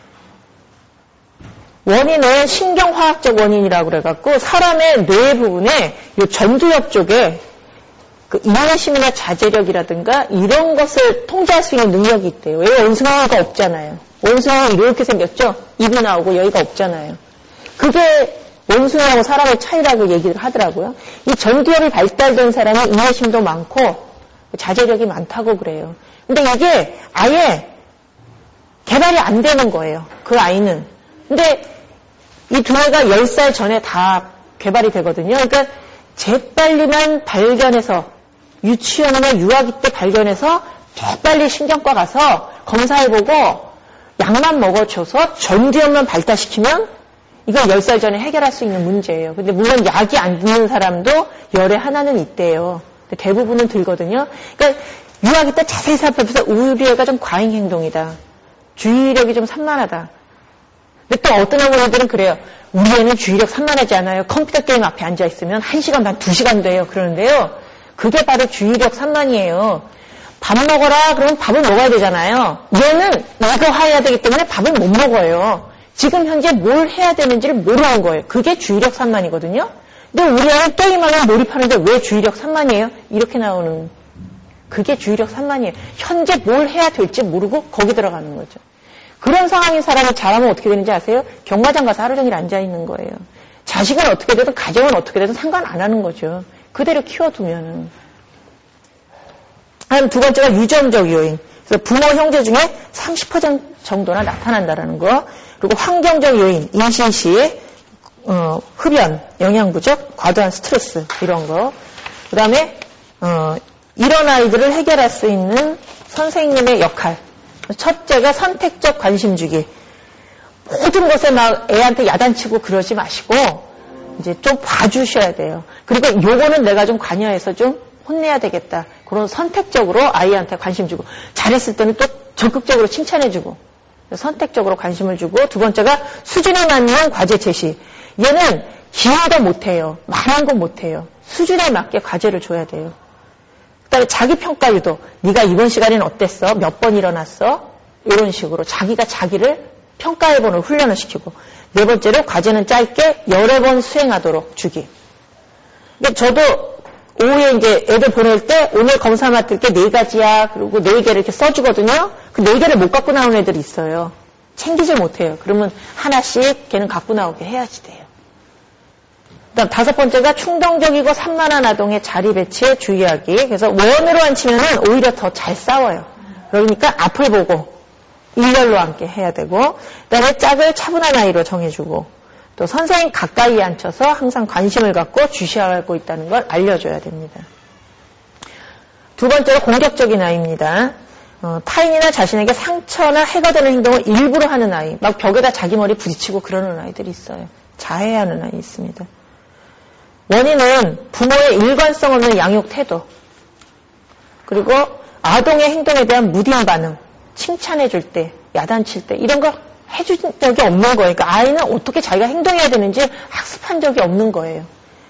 원인은 신경화학적 원인이라고 그래갖고 사람의 뇌 부분에 이 전두엽 쪽에 그 인내심이나 자제력이라든가 이런 것을 통제할 수 있는 능력이 있대요. 왜 원숭이가 없잖아요. 원숭이는 이렇게 생겼죠? 입이 나오고 여기가 없잖아요. 그게 원숭이하고 사람의 차이라고 얘기를 하더라고요. 이 전두엽이 발달된 사람은 인내심도 많고 자제력이 많다고 그래요. 근데 이게 아예 개발이 안 되는 거예요. 그 아이는. 근데 이 두 애가 10살 전에 다 개발이 되거든요. 그러니까 재빨리만 발견해서 유치원이나 유아기 때 발견해서 재빨리 신경과 가서 검사해보고 약만 먹어줘서 전두엽만 발달시키면 이건 10살 전에 해결할 수 있는 문제예요. 근데 물론 약이 안 드는 사람도 열에 하나는 있대요. 근데 대부분은 들거든요. 그러니까 유아기 때 자세히 살펴보면서 우리 애가 좀 과잉 행동이다. 주의력이 좀 산만하다. 근데 또 어떤 어머니들은 그래요. 우리 애는 주의력 산만하지 않아요. 컴퓨터 게임 앞에 앉아있으면 1시간 반, 2시간 돼요. 그러는데요. 그게 바로 주의력 산만이에요. 밥 먹어라 그러면 밥을 먹어야 되잖아요. 얘는 이거 해야 되기 때문에 밥을 못 먹어요. 지금 현재 뭘 해야 되는지를 모르는 거예요. 그게 주의력 산만이거든요. 근데 우리 애는 게임하면 몰입하는데 왜 주의력 산만이에요? 이렇게 나오는 그게 주의력 산만이에요. 현재 뭘 해야 될지 모르고 거기 들어가는 거죠. 그런 상황인 사람이 잘하면 어떻게 되는지 아세요? 경마장 가서 하루 종일 앉아있는 거예요. 자식은 어떻게 되든 가정은 어떻게 되든 상관 안 하는 거죠. 그대로 키워두면은. 한 두 번째가 유전적 요인. 그래서 부모 형제 중에 30% 정도나 나타난다라는 거. 그리고 환경적 요인, 임신 시 흡연, 영양 부족, 과도한 스트레스 이런 거. 그다음에 이런 아이들을 해결할 수 있는 선생님의 역할. 첫째가 선택적 관심 주기. 모든 것에 막 애한테 야단치고 그러지 마시고 이제 좀 봐주셔야 돼요. 그리고 요거는 내가 좀 관여해서 좀 혼내야 되겠다. 그런 선택적으로 아이한테 관심 주고, 잘했을 때는 또 적극적으로 칭찬해주고, 선택적으로 관심을 주고, 두 번째가 수준에 맞는 과제 제시. 얘는 긴 거 못해요. 많은 거 못해요. 수준에 맞게 과제를 줘야 돼요. 그 다음에 자기평가 유도. 네가 이번 시간에는 어땠어? 몇 번 일어났어? 이런 식으로 자기가 자기를 평가해보는 훈련을 시키고, 네 번째로 과제는 짧게 여러 번 수행하도록 주기. 근데 저도 오후에 이제 애들 보낼 때 오늘 검사 맡을 게 4가지야. 그리고 4개를 이렇게 써주거든요. 그 4개를 못 갖고 나오는 애들이 있어요. 챙기질 못해요. 그러면 하나씩 걔는 갖고 나오게 해야지 돼요. 그 다음 5번째가 충동적이고 산만한 아동의 자리 배치에 주의하기. 그래서 원으로 앉히면 오히려 더 잘 싸워요. 그러니까 앞을 보고 일렬로 앉게 해야 되고, 그 다음에 짝을 차분한 아이로 정해주고, 또 선생님 가까이 앉혀서 항상 관심을 갖고 주시하고 있다는 걸 알려줘야 됩니다. 두 번째로 공격적인 아이입니다. 타인이나 자신에게 상처나 해가 되는 행동을 일부러 하는 아이. 막 벽에다 자기 머리 부딪히고 그러는 아이들이 있어요. 자해하는 아이 있습니다. 원인은 부모의 일관성 없는 양육 태도, 그리고 아동의 행동에 대한 무딘 반응, 칭찬해줄 때, 야단칠 때 이런 거 해준 적이 없는 거예요. 그러니까 아이는 어떻게 자기가 행동해야 되는지 학습한 적이 없는 거예요.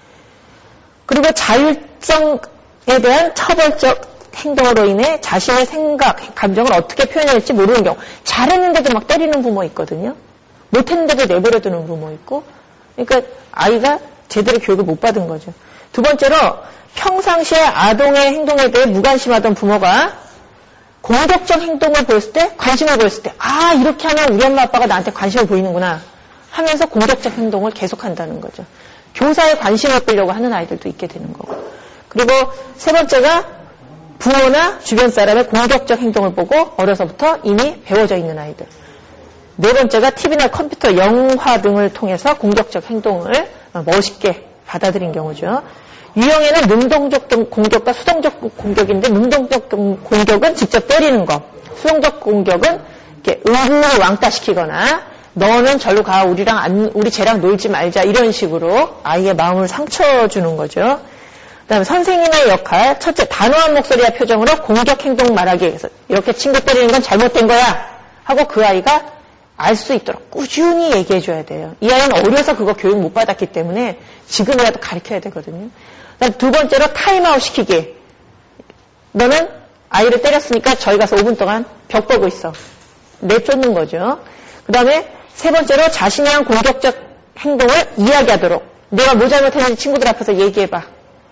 그리고 자율성에 대한 처벌적 행동으로 인해 자신의 생각, 감정을 어떻게 표현해야 할지 모르는 경우. 잘했는데도 막 때리는 부모 있거든요. 못했는데도 내버려두는 부모 있고. 그러니까 아이가 제대로 교육을 못 받은 거죠. 두 번째로 평상시에 아동의 행동에 대해 무관심하던 부모가 공격적 행동을 보였을 때, 관심을 보였을 때, 아, 이렇게 하면 우리 엄마 아빠가 나한테 관심을 보이는구나 하면서 공격적 행동을 계속한다는 거죠. 교사에 관심을 끌려고 하는 아이들도 있게 되는 거고. 그리고 세 번째가 부모나 주변 사람의 공격적 행동을 보고 어려서부터 이미 배워져 있는 아이들. 네 번째가 TV나 컴퓨터, 영화 등을 통해서 공격적 행동을 멋있게 받아들인 경우죠. 유형에는 능동적 공격과 수동적 공격인데, 능동적 공격은 직접 때리는 거, 수동적 공격은 이렇게 은근히 왕따시키거나 너는 절로 가, 우리 쟤랑 놀지 말자 이런 식으로 아이의 마음을 상처 주는 거죠. 그다음에 선생님의 역할, 첫째 단호한 목소리와 표정으로 공격 행동 말하기. 그래서 이렇게 친구 때리는 건 잘못된 거야 하고 그 아이가 알 수 있도록 꾸준히 얘기해 줘야 돼요. 이 아이는 어려서 그거 교육 못 받았기 때문에 지금이라도 가르쳐야 되거든요. 그다음 두 번째로 타임아웃 시키기. 너는 아이를 때렸으니까 저희 가서 5분 동안 벽 보고 있어. 내쫓는 거죠. 그 다음에 세 번째로 자신이 한 공격적 행동을 이야기하도록. 내가 뭐 잘못했는지 친구들 앞에서 얘기해봐.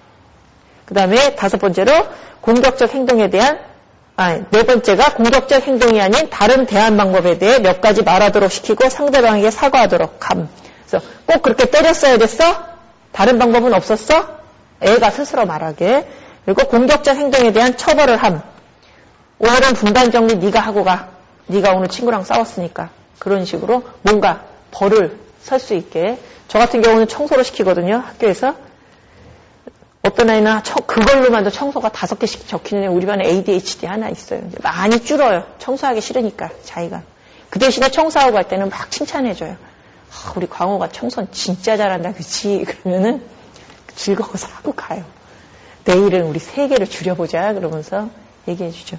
그 다음에 다섯 번째로 공격적 행동에 대한, 네 번째가 공격적 행동이 아닌 다른 대안 방법에 대해 몇 가지 말하도록 시키고 상대방에게 사과하도록 함. 그래서 꼭 그렇게 때렸어야 됐어? 다른 방법은 없었어? 애가 스스로 말하게. 그리고 공격적 행동에 대한 처벌을 함. 오늘은 분반 정리 네가 하고 가. 네가 오늘 친구랑 싸웠으니까. 그런 식으로 뭔가 벌을 설 수 있게. 저 같은 경우는 청소를 시키거든요. 학교에서. 어떤 아이는 그걸로만도 청소가 5개씩 적히는 애, 우리 반에 ADHD 하나 있어요. 많이 줄어요. 청소하기 싫으니까 자기가. 그 대신에 청소하고 갈 때는 막 칭찬해줘요. 우리 광호가 청소는 진짜 잘한다, 그치? 그러면은 즐거워서 하고 가요. 내일은 우리 3개를 줄여보자 그러면서 얘기해주죠.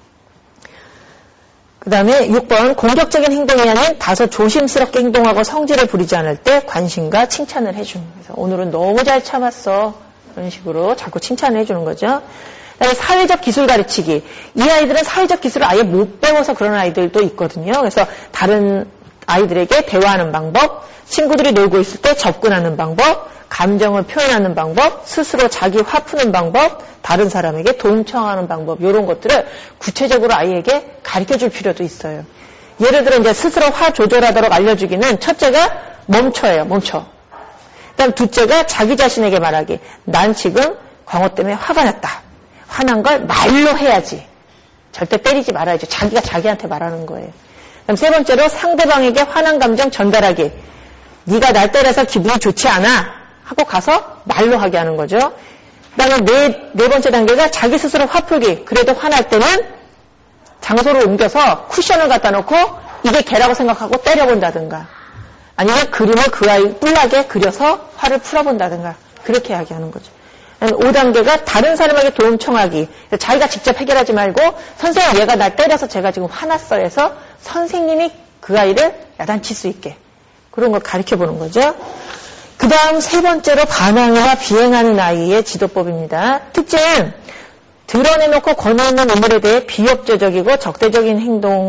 그 다음에 6번 공격적인 행동이 아닌 다소 조심스럽게 행동하고 성질을 부리지 않을 때 관심과 칭찬을 해주는. 그래서 오늘은 너무 잘 참았어. 그런 식으로 자꾸 칭찬을 해주는 거죠. 그다음에 사회적 기술 가르치기. 이 아이들은 사회적 기술을 아예 못 배워서 그런 아이들도 있거든요. 그래서 다른 아이들에게 대화하는 방법, 친구들이 놀고 있을 때 접근하는 방법, 감정을 표현하는 방법, 스스로 자기 화 푸는 방법, 다른 사람에게 도움 청하는 방법, 이런 것들을 구체적으로 아이에게 가르쳐줄 필요도 있어요. 예를 들어 이제 스스로 화 조절하도록 알려주기는 첫째가 멈춰예요. 멈춰. 그다음 둘째가 자기 자신에게 말하기. 난 지금 광호 때문에 화가 났다. 화난 걸 말로 해야지. 절대 때리지 말아야죠. 자기가 자기한테 말하는 거예요. 그다음 세 번째로 상대방에게 화난 감정 전달하기. 네가 날 때려서 기분이 좋지 않아. 하고 가서 말로 하게 하는 거죠. 그다음에 네 번째 단계가 자기 스스로 화풀기. 그래도 화날 때는 장소를 옮겨서 쿠션을 갖다 놓고 이게 개라고 생각하고 때려본다든가 아니면 그림을 그 아이 뿔나게 그려서 화를 풀어본다든가 그렇게 이야기하는 거죠. 5단계가 다른 사람에게 도움 청하기. 자기가 직접 해결하지 말고 선생님 얘가 날 때려서 제가 지금 화났어 해서 선생님이 그 아이를 야단칠 수 있게 그런 걸 가르쳐보는 거죠. 그 다음 세 번째로 반항이나 비행하는 아이의 지도법입니다. 특징은 드러내놓고 권해있는 인물에 대해 비협조적이고 적대적인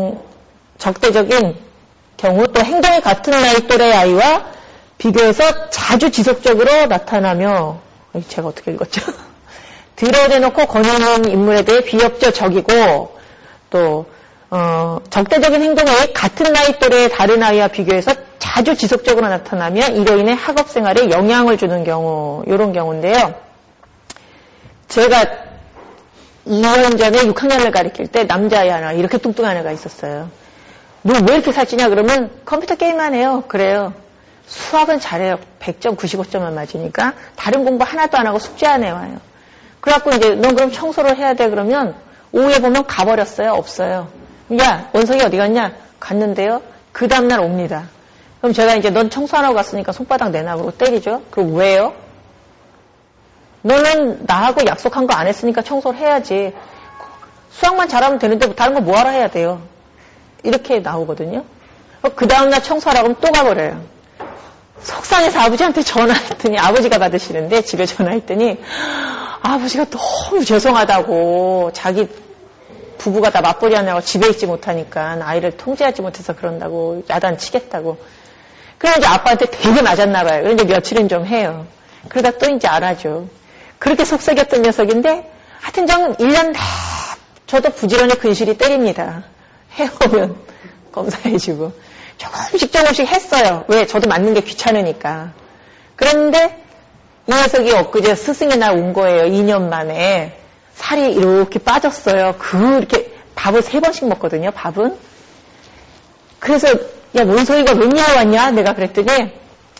경우 또 행동이 같은 나이 또래 아이와 비교해서 자주 지속적으로 나타나며 제가 어떻게 읽었죠? 드러내놓고 권해있는 인물에 대해 비협조적이고 또 적대적인 행동이 같은 나이 또래의 다른 아이와 비교해서 자주 지속적으로 나타나며 이로 인해 학업 생활에 영향을 주는 경우 이런 경우인데요. 제가 2년 전에 6학년을 가르칠 때 남자아이 하나 이렇게 뚱뚱한 애가 있었어요. 너 왜 이렇게 살찌냐 그러면 컴퓨터 게임만 해요. 그래요. 수학은 잘해요. 100점 95점만 맞으니까 다른 공부 하나도 안 하고 숙제 안 해와요. 그래갖고 이제 넌 그럼 청소를 해야 돼 그러면 오후에 보면 가버렸어요. 없어요. 야 원석이 어디 갔냐? 갔는데요. 그 다음날 옵니다. 그럼 제가 이제 넌 청소 안 하고 갔으니까 손바닥 내놔 그러고 때리죠. 그럼 왜요? 너는 나하고 약속한 거 안 했으니까 청소를 해야지. 수학만 잘하면 되는데 다른 거 뭐하러 해야 돼요. 이렇게 나오거든요. 그 다음날 청소하라고 하면 또 가버려요. 속상해서 아버지한테 전화했더니 아버지가 받으시는데 집에 전화했더니 아버지가 너무 죄송하다고 자기 부부가 다 맞벌이 하느라고 집에 있지 못하니까 아이를 통제하지 못해서 그런다고 야단치겠다고. 그래서 이제 아빠한테 되게 맞았나 봐요. 그런데 며칠은 좀 해요. 그러다 또 이제 안 하죠. 그렇게 속썩였던 녀석인데 하여튼 저는 1년 다 저도 부지런히 근실이 때립니다. 해오면 검사해주고 조금씩 했어요. 왜? 저도 맞는 게 귀찮으니까. 그런데 이 녀석이 엊그제 스승의 날 온 거예요. 2년 만에. 살이 이렇게 빠졌어요. 이렇게 밥을 3번씩 먹거든요. 밥은. 그래서 야 원소희가 웬일로 왔냐? 내가 그랬더니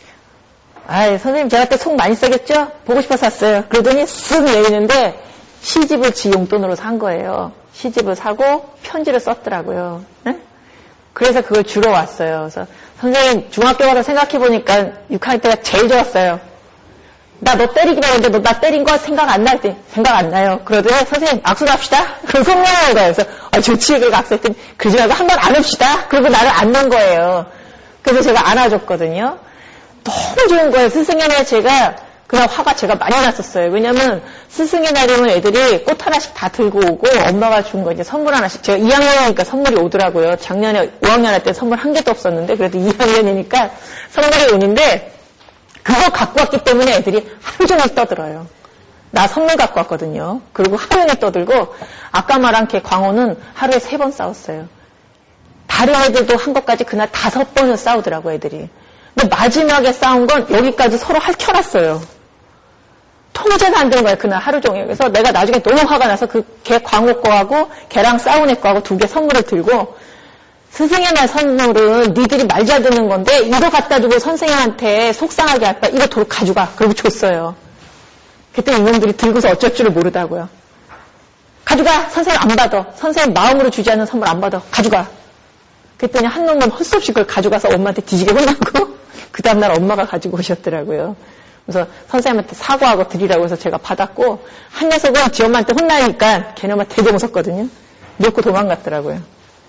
아이 선생님 제가 그때 속 많이 써겠죠? 보고 싶어서 왔어요. 그러더니 쓱 내리는데 시집을 지 용돈으로 산 거예요. 시집을 사고 편지를 썼더라고요. 네? 그래서 그걸 주러 왔어요. 그래서 선생님 중학교 가서 생각해보니까 6학년 때가 제일 좋았어요. 나 너 때리기로 했는데 너 나 때린 거 생각 안 나? 했더니 생각 안 나요. 그러더니 선생님 악수를 합시다. 그리고 속내는 거예요. 그래서 좋지. 그리고 악수했더니 그러지 말고 한 번 안읍시다. 그리고 나를 안는 거예요. 그래서 제가 안아줬거든요. 너무 좋은 거예요. 스승의 날 제가 그날 화가 제가 많이 났었어요. 왜냐면 스승의 날이면 애들이 꽃 하나씩 다 들고 오고 엄마가 준 거 이제 선물 하나씩 제가 2학년이니까 선물이 오더라고요. 작년에 5학년 할 때 선물 한 개도 없었는데 그래도 2학년이니까 선물이 오는데 그거 갖고 왔기 때문에 애들이 하루 종일 떠들어요. 나 선물 갖고 왔거든요. 그리고 하루 종일 떠들고 아까 말한 걔 광호는 하루에 3번 싸웠어요. 다른 애들도 한 것까지 그날 5번을 싸우더라고 애들이. 근데 마지막에 싸운 건 여기까지 서로 핥혀놨어요. 통제가 안 되는 거예요. 그날 하루 종일. 그래서 내가 나중에 너무 화가 나서 그 걔 광호 거하고 걔랑 싸운 애 거하고 2개 선물을 들고 스승의 날 선물은 니들이 말 잘 듣는 건데 이거 갖다 주고 선생님한테 속상하게 할 거야. 이거 도로 가져가. 그리고 줬어요. 그때 이놈들이 들고서 어쩔 줄을 모르다고요. 가져가. 선생님 안 받아. 선생님 마음으로 주지 않는 선물 안 받아. 가져가. 그랬더니 한 놈은 헛수없이 그걸 가져가서 엄마한테 뒤지게 혼나고 그 다음날 엄마가 가지고 오셨더라고요. 그래서 선생님한테 사과하고 드리라고 해서 제가 받았고 한 녀석은 지 엄마한테 혼나니까 걔네만 되게 무섭거든요. 놓고 도망갔더라고요.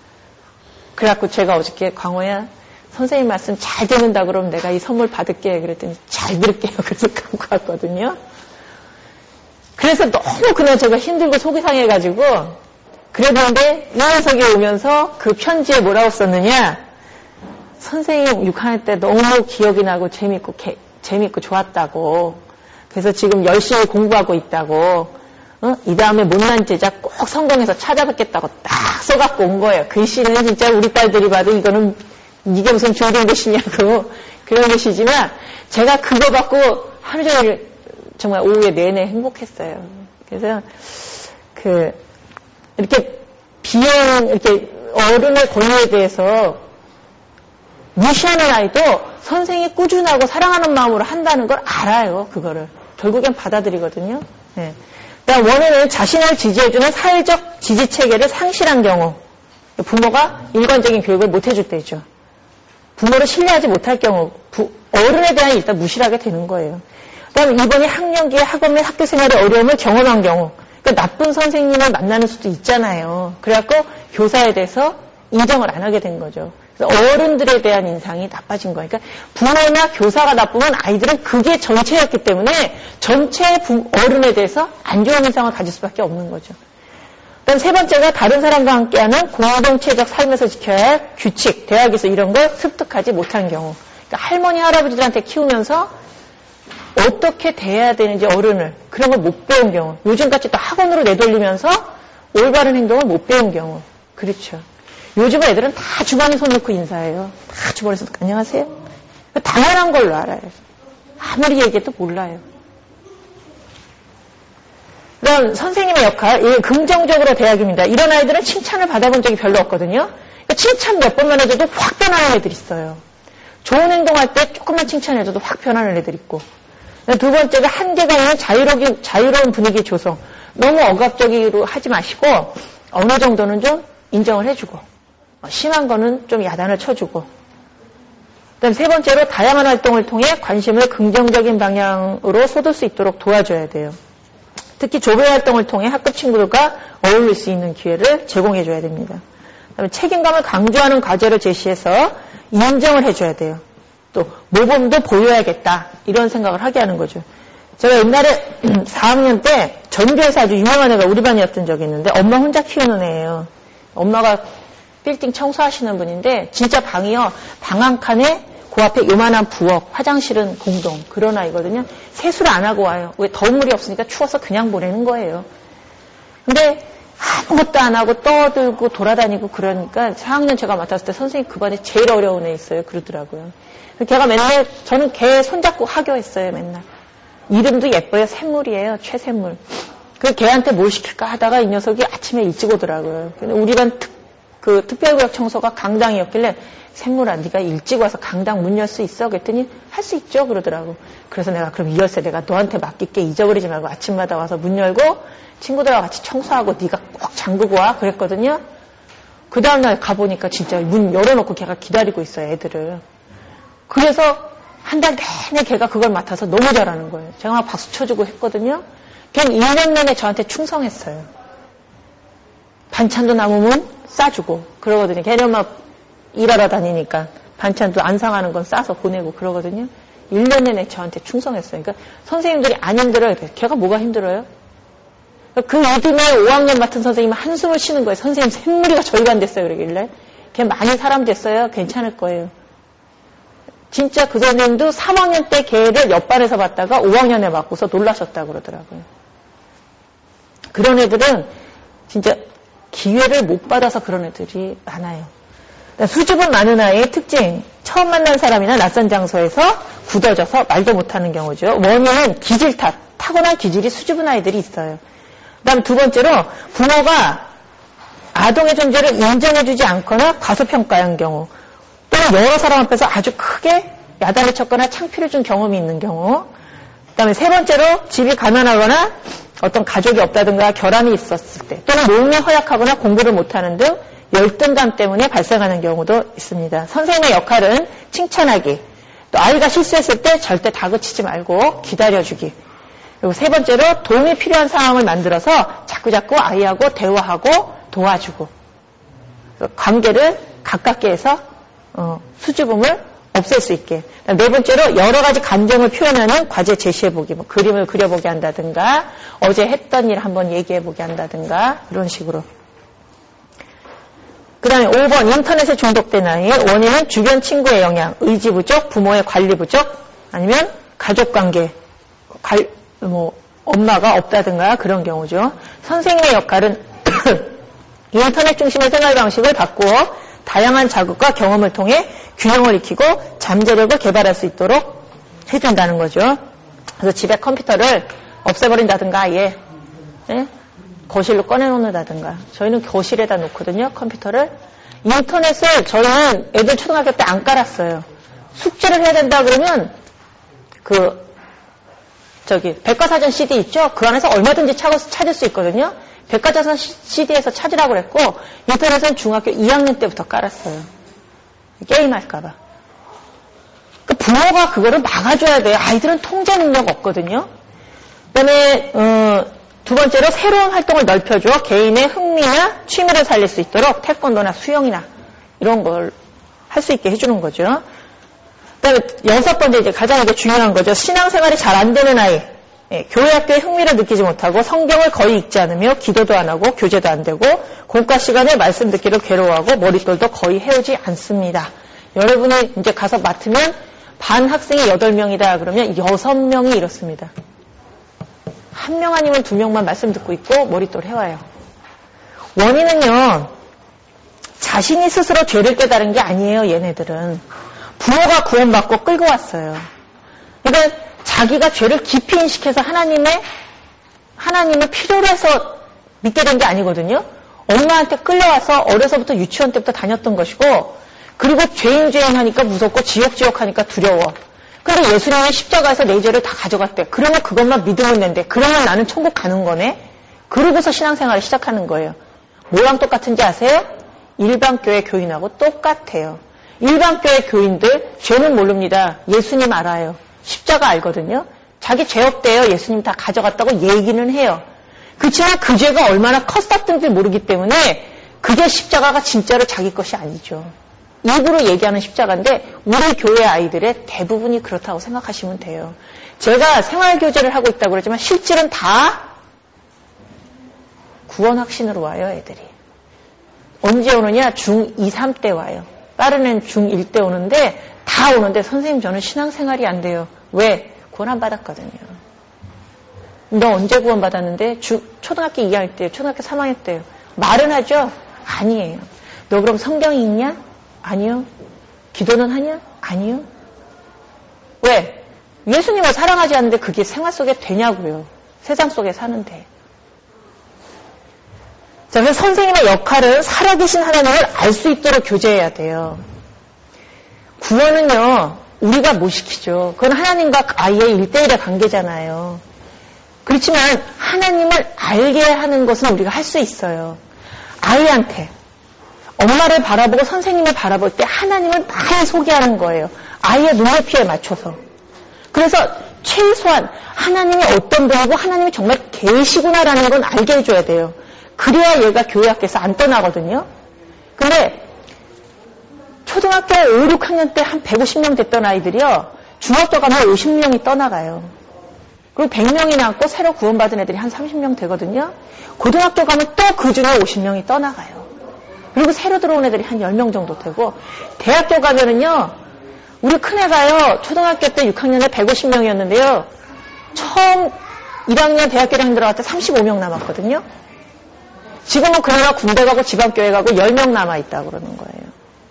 그래갖고 제가 어저께 광호야 선생님 말씀 잘 듣는다 그러면 내가 이 선물 받을게 그랬더니 잘 들을게요. 그래서 갖고 왔거든요. 그래서 너무 그날 제가 힘들고 속이 상해가지고 그랬는데 이 녀석이 오면서 그 편지에 뭐라고 썼느냐 선생님 6학년 때 너무 기억이 나고 재밌고 좋았다고 그래서 지금 열심히 공부하고 있다고 이 다음에 못난 제자 꼭 성공해서 찾아뵙겠다고 딱 써갖고 온 거예요. 글씨는 진짜 우리 딸들이 봐도 이거는 이게 무슨 좋은 글씨냐고 그런 글씨지만 제가 그거 받고 하루 종일 정말 오후에 내내 행복했어요. 그래서 이렇게 이렇게 어른의 권위에 대해서 무시하는 아이도 선생이 꾸준하고 사랑하는 마음으로 한다는 걸 알아요. 그거를 결국엔 받아들이거든요. 네. 그다음 원인은 자신을 지지해주는 사회적 지지 체계를 상실한 경우. 부모가 일관적인 교육을 못 해줄 때죠. 부모를 신뢰하지 못할 경우, 어른에 대한 일단 무시를 하게 되는 거예요. 그다음 이번에 학년기에 학원 및 학교 생활의 어려움을 경험한 경우, 그러니까 나쁜 선생님을 만나는 수도 있잖아요. 그래갖고 교사에 대해서 인정을 안 하게 된 거죠. 그래서 어른들에 대한 인상이 나빠진 거예요. 그러니까 부모나 교사가 나쁘면 아이들은 그게 전체였기 때문에 전체 어른에 대해서 안 좋은 인상을 가질 수밖에 없는 거죠. 그다음 세 번째가 다른 사람과 함께하는 공동체적 삶에서 지켜야 할 규칙, 대학에서 이런 걸 습득하지 못한 경우. 그러니까 할머니, 할아버지들한테 키우면서 어떻게 대해야 되는지 어른을 그런 걸 못 배운 경우. 요즘같이 또 학원으로 내돌리면서 올바른 행동을 못 배운 경우. 그렇죠. 요즘 애들은 다 주머니 손 넣고 인사해요. 다 주머니에서 안녕하세요. 당연한 걸로 알아요. 아무리 얘기해도 몰라요. 그럼 선생님의 역할, 이게 긍정적으로 대학입니다. 이런 아이들은 칭찬을 받아본 적이 별로 없거든요. 그러니까 칭찬 몇 번만 해줘도 확 변하는 애들 있어요. 좋은 행동할 때 조금만 칭찬해줘도 확 변하는 애들 있고. 두 번째가 한계가 있는 자유로운 분위기 조성. 너무 억압적으로 하지 마시고 어느 정도는 좀 인정을 해주고 심한 거는 좀 야단을 쳐주고. 그다음 세 번째로 다양한 활동을 통해 관심을 긍정적인 방향으로 쏟을 수 있도록 도와줘야 돼요. 특히 조별 활동을 통해 학급 친구들과 어울릴 수 있는 기회를 제공해줘야 됩니다. 그다음에 책임감을 강조하는 과제를 제시해서 인정을 해줘야 돼요. 또 모범도 보여야겠다 이런 생각을 하게 하는 거죠. 제가 옛날에 4학년 때 전교에서 아주 유명한 애가 우리 반이었던 적이 있는데 엄마 혼자 키우는 애예요. 엄마가 빌딩 청소하시는 분인데 진짜 방이요. 방 한 칸에 그 앞에 요만한 부엌, 화장실은 공동 그런 아이거든요. 세수를 안 하고 와요. 왜 더운 물이 없으니까 추워서 그냥 보내는 거예요. 근데 아무것도 안 하고 떠들고 돌아다니고 그러니까 4학년 제가 맡았을 때 선생님 그 반에 제일 어려운 애 있어요. 그러더라고요. 걔가 맨날 저는 걔 손잡고 하교했어요. 맨날. 이름도 예뻐요. 샘물이에요. 최샘물. 그 걔한테 뭘 시킬까 하다가 이 녀석이 아침에 일찍 오더라고요. 근데 우리 반 특별구역 청소가 강당이었길래 샘물아 네가 일찍 와서 강당 문 열 수 있어? 그랬더니 할 수 있죠 그러더라고. 그래서 내가 그럼 이 열쇠 내가 너한테 맡길게 잊어버리지 말고 아침마다 와서 문 열고 친구들하고 같이 청소하고 네가 꼭 잠그고 와 그랬거든요. 그 다음날 가보니까 진짜 문 열어놓고 걔가 기다리고 있어요 애들을. 그래서 한 달 내내 걔가 그걸 맡아서 너무 잘하는 거예요. 제가 막 박수 쳐주고 했거든요. 걔는 1년 내내 저한테 충성했어요. 반찬도 남으면 싸주고 그러거든요. 걔는 막 일하러 다니니까 반찬도 안 상하는 건 싸서 보내고 그러거든요. 1년 내내 저한테 충성했어요. 그러니까 선생님들이 안 힘들어요. 걔가 뭐가 힘들어요? 그 이듬해 5학년 맡은 선생님은 한숨을 쉬는 거예요. 선생님 샘물이가 절반 됐어요. 그러길래. 걔 많이 사람 됐어요. 괜찮을 거예요. 진짜 그 선생님도 3학년 때 걔를 옆반에서 봤다가 5학년에 맡고서 놀라셨다고 그러더라고요. 그런 애들은 진짜 기회를 못 받아서 그런 애들이 많아요. 수줍음 많은 아이의 특징, 처음 만난 사람이나 낯선 장소에서 굳어져서 말도 못하는 경우죠. 원인은 기질 탓, 타고난 기질이 수줍은 아이들이 있어요. 그다음 두 번째로 부모가 아동의 존재를 인정해주지 않거나 과소평가한 경우, 또는 여러 사람 앞에서 아주 크게 야단을 쳤거나 창피를 준 경험이 있는 경우, 그다음에 세 번째로 집이 가난하거나 어떤 가족이 없다든가 결함이 있었을 때, 또는 몸이 허약하거나 공부를 못하는 등 열등감 때문에 발생하는 경우도 있습니다. 선생님의 역할은 칭찬하기, 또 아이가 실수했을 때 절대 다그치지 말고 기다려주기, 그리고 세 번째로 도움이 필요한 상황을 만들어서 자꾸자꾸 아이하고 대화하고 도와주고, 관계를 가깝게 해서 수줍음을 없앨 수 있게. 네 번째로 여러 가지 감정을 표현하는 과제 제시해보기, 뭐 그림을 그려보게 한다든가 어제 했던 일 한번 얘기해보게 한다든가 그런 식으로. 그 다음에 5번 인터넷에 중독된 아이의 원인은 주변 친구의 영향, 의지 부족, 부모의 관리 부족, 아니면 가족관계, 엄마가 없다든가 그런 경우죠. 선생님의 역할은 인터넷 중심의 생활 방식을 바꾸어 다양한 자극과 경험을 통해 균형을 익히고 잠재력을 개발할 수 있도록 해준다는 거죠. 그래서 집에 컴퓨터를 없애버린다든가 아예 거실로 꺼내놓는다든가. 저희는 거실에다 놓거든요, 컴퓨터를. 인터넷을 저희는 애들 초등학교 때 안 깔았어요. 숙제를 해야 된다 그러면 백과사전 CD 있죠? 그 안에서 얼마든지 찾을 수 있거든요. 백과사전 CD에서 찾으라고 그랬고, 인터넷은 중학교 2학년 때부터 깔았어요. 게임할까봐. 그 부모가 그거를 막아줘야 돼요. 아이들은 통제 능력 없거든요. 그 다음에, 두 번째로 새로운 활동을 넓혀줘 개인의 흥미나 취미를 살릴 수 있도록 태권도나 수영이나 이런 걸 할 수 있게 해주는 거죠. 그다음에 여섯 번째 이제 가장 이제 중요한 거죠. 신앙생활이 잘 안 되는 아이. 교회 학교에 흥미를 느끼지 못하고 성경을 거의 읽지 않으며 기도도 안 하고 교제도 안 되고 공과 시간에 말씀 듣기를 괴로워하고 머릿돌도 거의 해오지 않습니다. 여러분이 이제 가서 맡으면 반 학생이 8명이다 그러면 6명이 이렇습니다. 1명 아니면 2명만 말씀 듣고 있고 머릿돌 해와요. 원인은요. 자신이 스스로 죄를 깨달은 게 아니에요. 얘네들은. 부모가 구원받고 끌고 왔어요. 그러니까 자기가 죄를 깊이 인식해서 하나님을 필요로 해서 믿게 된 게 아니거든요. 엄마한테 끌려와서 어려서부터 유치원 때부터 다녔던 것이고 그리고 죄인 하니까 무섭고 지옥 하니까 두려워. 근데 예수님은 십자가에서 내 죄를 다 가져갔대. 그러면 그것만 믿으면 된대. 그러면 나는 천국 가는 거네. 그러고서 신앙생활을 시작하는 거예요. 뭐랑 똑같은지 아세요? 일반교회 교인하고 똑같아요. 일반교회 교인들 죄는 모릅니다. 예수님 알아요. 십자가 알거든요. 자기 죄 없대요. 예수님 다 가져갔다고 얘기는 해요. 그렇지만 그 죄가 얼마나 컸었던지 모르기 때문에 그게 십자가가 진짜로 자기 것이 아니죠. 입으로 얘기하는 십자가인데 우리 교회 아이들의 대부분이 그렇다고 생각하시면 돼요. 제가 생활교제를 하고 있다고 그러지만 실질은 다 구원 확신으로 와요. 애들이. 언제 오느냐? 중2, 3때 와요. 다른 애는 중1 때 오는데 다 오는데 선생님 저는 신앙생활이 안 돼요. 왜? 구원 안 받았거든요. 너 언제 구원 받았는데? 초등학교 2학년 때요. 초등학교 3학년 때요. 말은 하죠? 아니에요. 너 그럼 성경이 읽냐? 아니요. 기도는 하냐? 아니요. 왜? 예수님을 사랑하지 않는데 그게 생활 속에 되냐고요. 세상 속에 사는데. 자, 그래서 선생님의 역할은 살아계신 하나님을 알 수 있도록 교제해야 돼요. 구원은요, 우리가 못 시키죠. 그건 하나님과 아이의 1대1의 관계잖아요. 그렇지만 하나님을 알게 하는 것은 우리가 할 수 있어요. 아이한테 엄마를 바라보고 선생님을 바라볼 때 하나님을 많이 소개하는 거예요. 아이의 눈높이에 맞춰서. 그래서 최소한 하나님이 어떤 분이고 하나님이 정말 계시구나라는 건 알게 해줘야 돼요. 그래야 얘가 교회 학교에서 안 떠나거든요. 근데 초등학교 5, 6학년 때 한 150명 됐던 아이들이요. 중학교 가면 50명이 떠나가요. 그리고 100명이 남고 새로 구원받은 애들이 한 30명 되거든요. 고등학교 가면 또 그 중에 50명이 떠나가요. 그리고 새로 들어온 애들이 한 10명 정도 되고 대학교 가면은요. 우리 큰애가요. 초등학교 때 6학년에 150명이었는데요. 처음 1학년 대학교 1학년 들어갈 때 35명 남았거든요. 지금은 그나마 군대 가고 지방교회 가고 10명 남아있다고 그러는 거예요.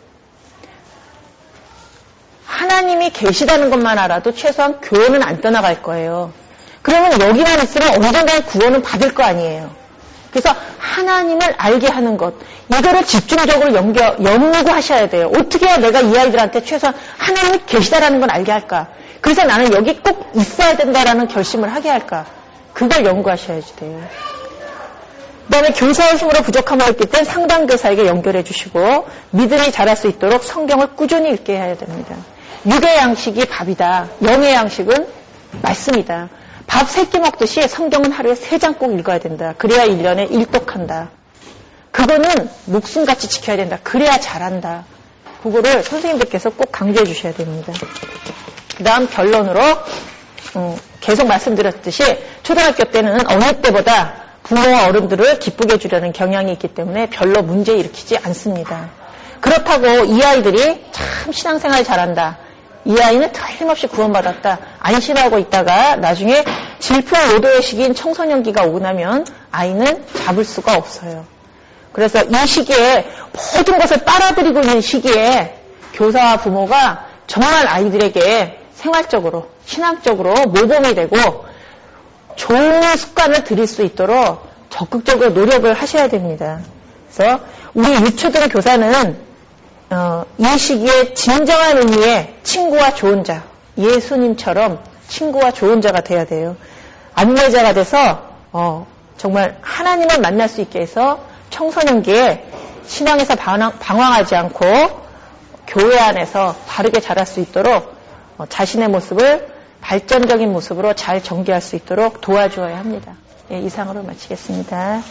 하나님이 계시다는 것만 알아도 최소한 교회는 안 떠나갈 거예요. 그러면 여기만 있으면 언젠간 구원은 받을 거 아니에요. 그래서 하나님을 알게 하는 것, 이거를 집중적으로 연구하셔야 돼요. 어떻게 해야 내가 이 아이들한테 최소한 하나님이 계시다라는 걸 알게 할까? 그래서 나는 여기 꼭 있어야 된다라는 결심을 하게 할까? 그걸 연구하셔야지 돼요. 그 다음에 교사의 힘으로 부족함을 있기 때문에 상담교사에게 연결해 주시고 믿음이 자랄 수 있도록 성경을 꾸준히 읽게 해야 됩니다. 육의 양식이 밥이다. 영의 양식은 말씀이다. 밥 3끼 먹듯이 성경은 하루에 3장 꼭 읽어야 된다. 그래야 1년에 일독한다. 그거는 목숨같이 지켜야 된다. 그래야 잘한다. 그거를 선생님들께서 꼭 강조해 주셔야 됩니다. 그 다음 결론으로 계속 말씀드렸듯이 초등학교 때는 어느 때보다 부모와 어른들을 기쁘게 해주려는 경향이 있기 때문에 별로 문제 일으키지 않습니다. 그렇다고 이 아이들이 참 신앙생활 잘한다. 이 아이는 틀림없이 구원받았다. 안심하고 있다가 나중에 질풍노도의 시기인 청소년기가 오고 나면 아이는 잡을 수가 없어요. 그래서 이 시기에 모든 것을 빨아들이고 있는 시기에 교사와 부모가 정말 아이들에게 생활적으로, 신앙적으로 모범이 되고 좋은 습관을 들일 수 있도록 적극적으로 노력을 하셔야 됩니다. 그래서 우리 유초등 교사는 이 시기에 진정한 의미의 친구와 좋은 자, 예수님처럼 친구와 좋은 자가 돼야 돼요. 안내자가 돼서 정말 하나님을 만날 수 있게 해서 청소년기에 신앙에서 방황하지 않고 교회 안에서 바르게 자랄 수 있도록 자신의 모습을 발전적인 모습으로 잘 전개할 수 있도록 도와주어야 합니다. 예, 이상으로 마치겠습니다.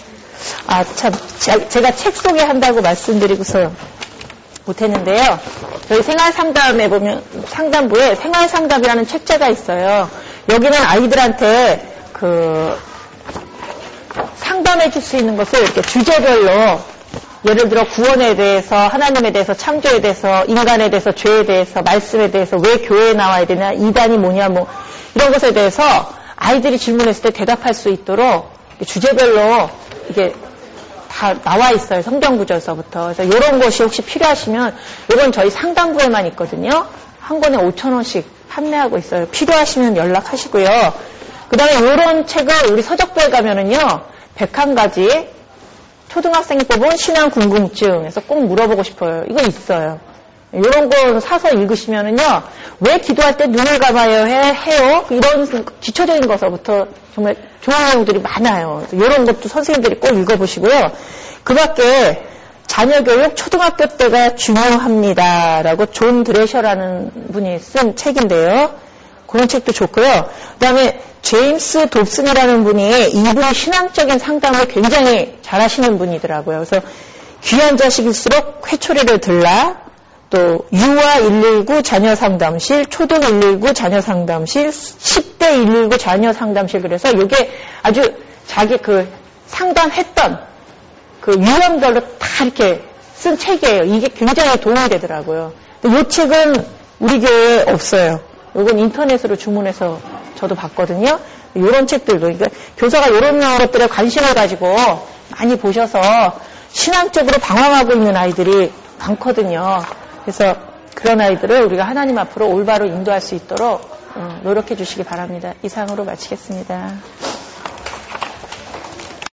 제가 책 소개한다고 말씀드리고서 못했는데요. 저희 생활상담에 보면 상담부에 생활상담이라는 책자가 있어요. 여기는 아이들한테 상담해 줄 수 있는 것을 이렇게 주제별로 예를 들어 구원에 대해서, 하나님에 대해서, 창조에 대해서, 인간에 대해서, 죄에 대해서, 말씀에 대해서, 왜 교회에 나와야 되냐, 이단이 뭐냐, 뭐 이런 것에 대해서 아이들이 질문했을 때 대답할 수 있도록 주제별로 이게 다 나와 있어요. 성경구절서부터. 그래서 이런 것이 혹시 필요하시면 이건 저희 상담부에만 있거든요. 한 권에 5,000원씩 판매하고 있어요. 필요하시면 연락하시고요. 그 다음에 이런 책을 우리 서적부에 가면은요, 101가지 초등학생이 뽑은 신앙 궁금증에서 꼭 물어보고 싶어요. 이거 있어요. 이런 거 사서 읽으시면은요, 왜 기도할 때 눈을 감아야 해요? 이런 기초적인 것부터 정말 좋은 내용들이 많아요. 이런 것도 선생님들이 꼭 읽어보시고요. 그 밖에 자녀교육 초등학교 때가 중요합니다라고 존 드레셔라는 분이 쓴 책인데요. 그런 책도 좋고요. 그 다음에 제임스 dobson이라는 분이 이분이 신앙적인 상담을 굉장히 잘하시는 분이더라고요. 그래서 귀한 자식일수록 회초리를 들라, 또 유아 119 자녀 상담실, 초등 119 자녀 상담실, 10대 119 자녀 상담실, 그래서 이게 아주 자기 상담했던 유형별로 다 이렇게 쓴 책이에요. 이게 굉장히 도움이 되더라고요. 이 책은 우리 교회에 없어요. 이건 인터넷으로 주문해서 저도 봤거든요. 이런 책들도, 그러니까 교사가 이런 것들에 관심을 가지고 많이 보셔서 신앙적으로 방황하고 있는 아이들이 많거든요. 그래서 그런 아이들을 우리가 하나님 앞으로 올바로 인도할 수 있도록 노력해 주시기 바랍니다. 이상으로 마치겠습니다.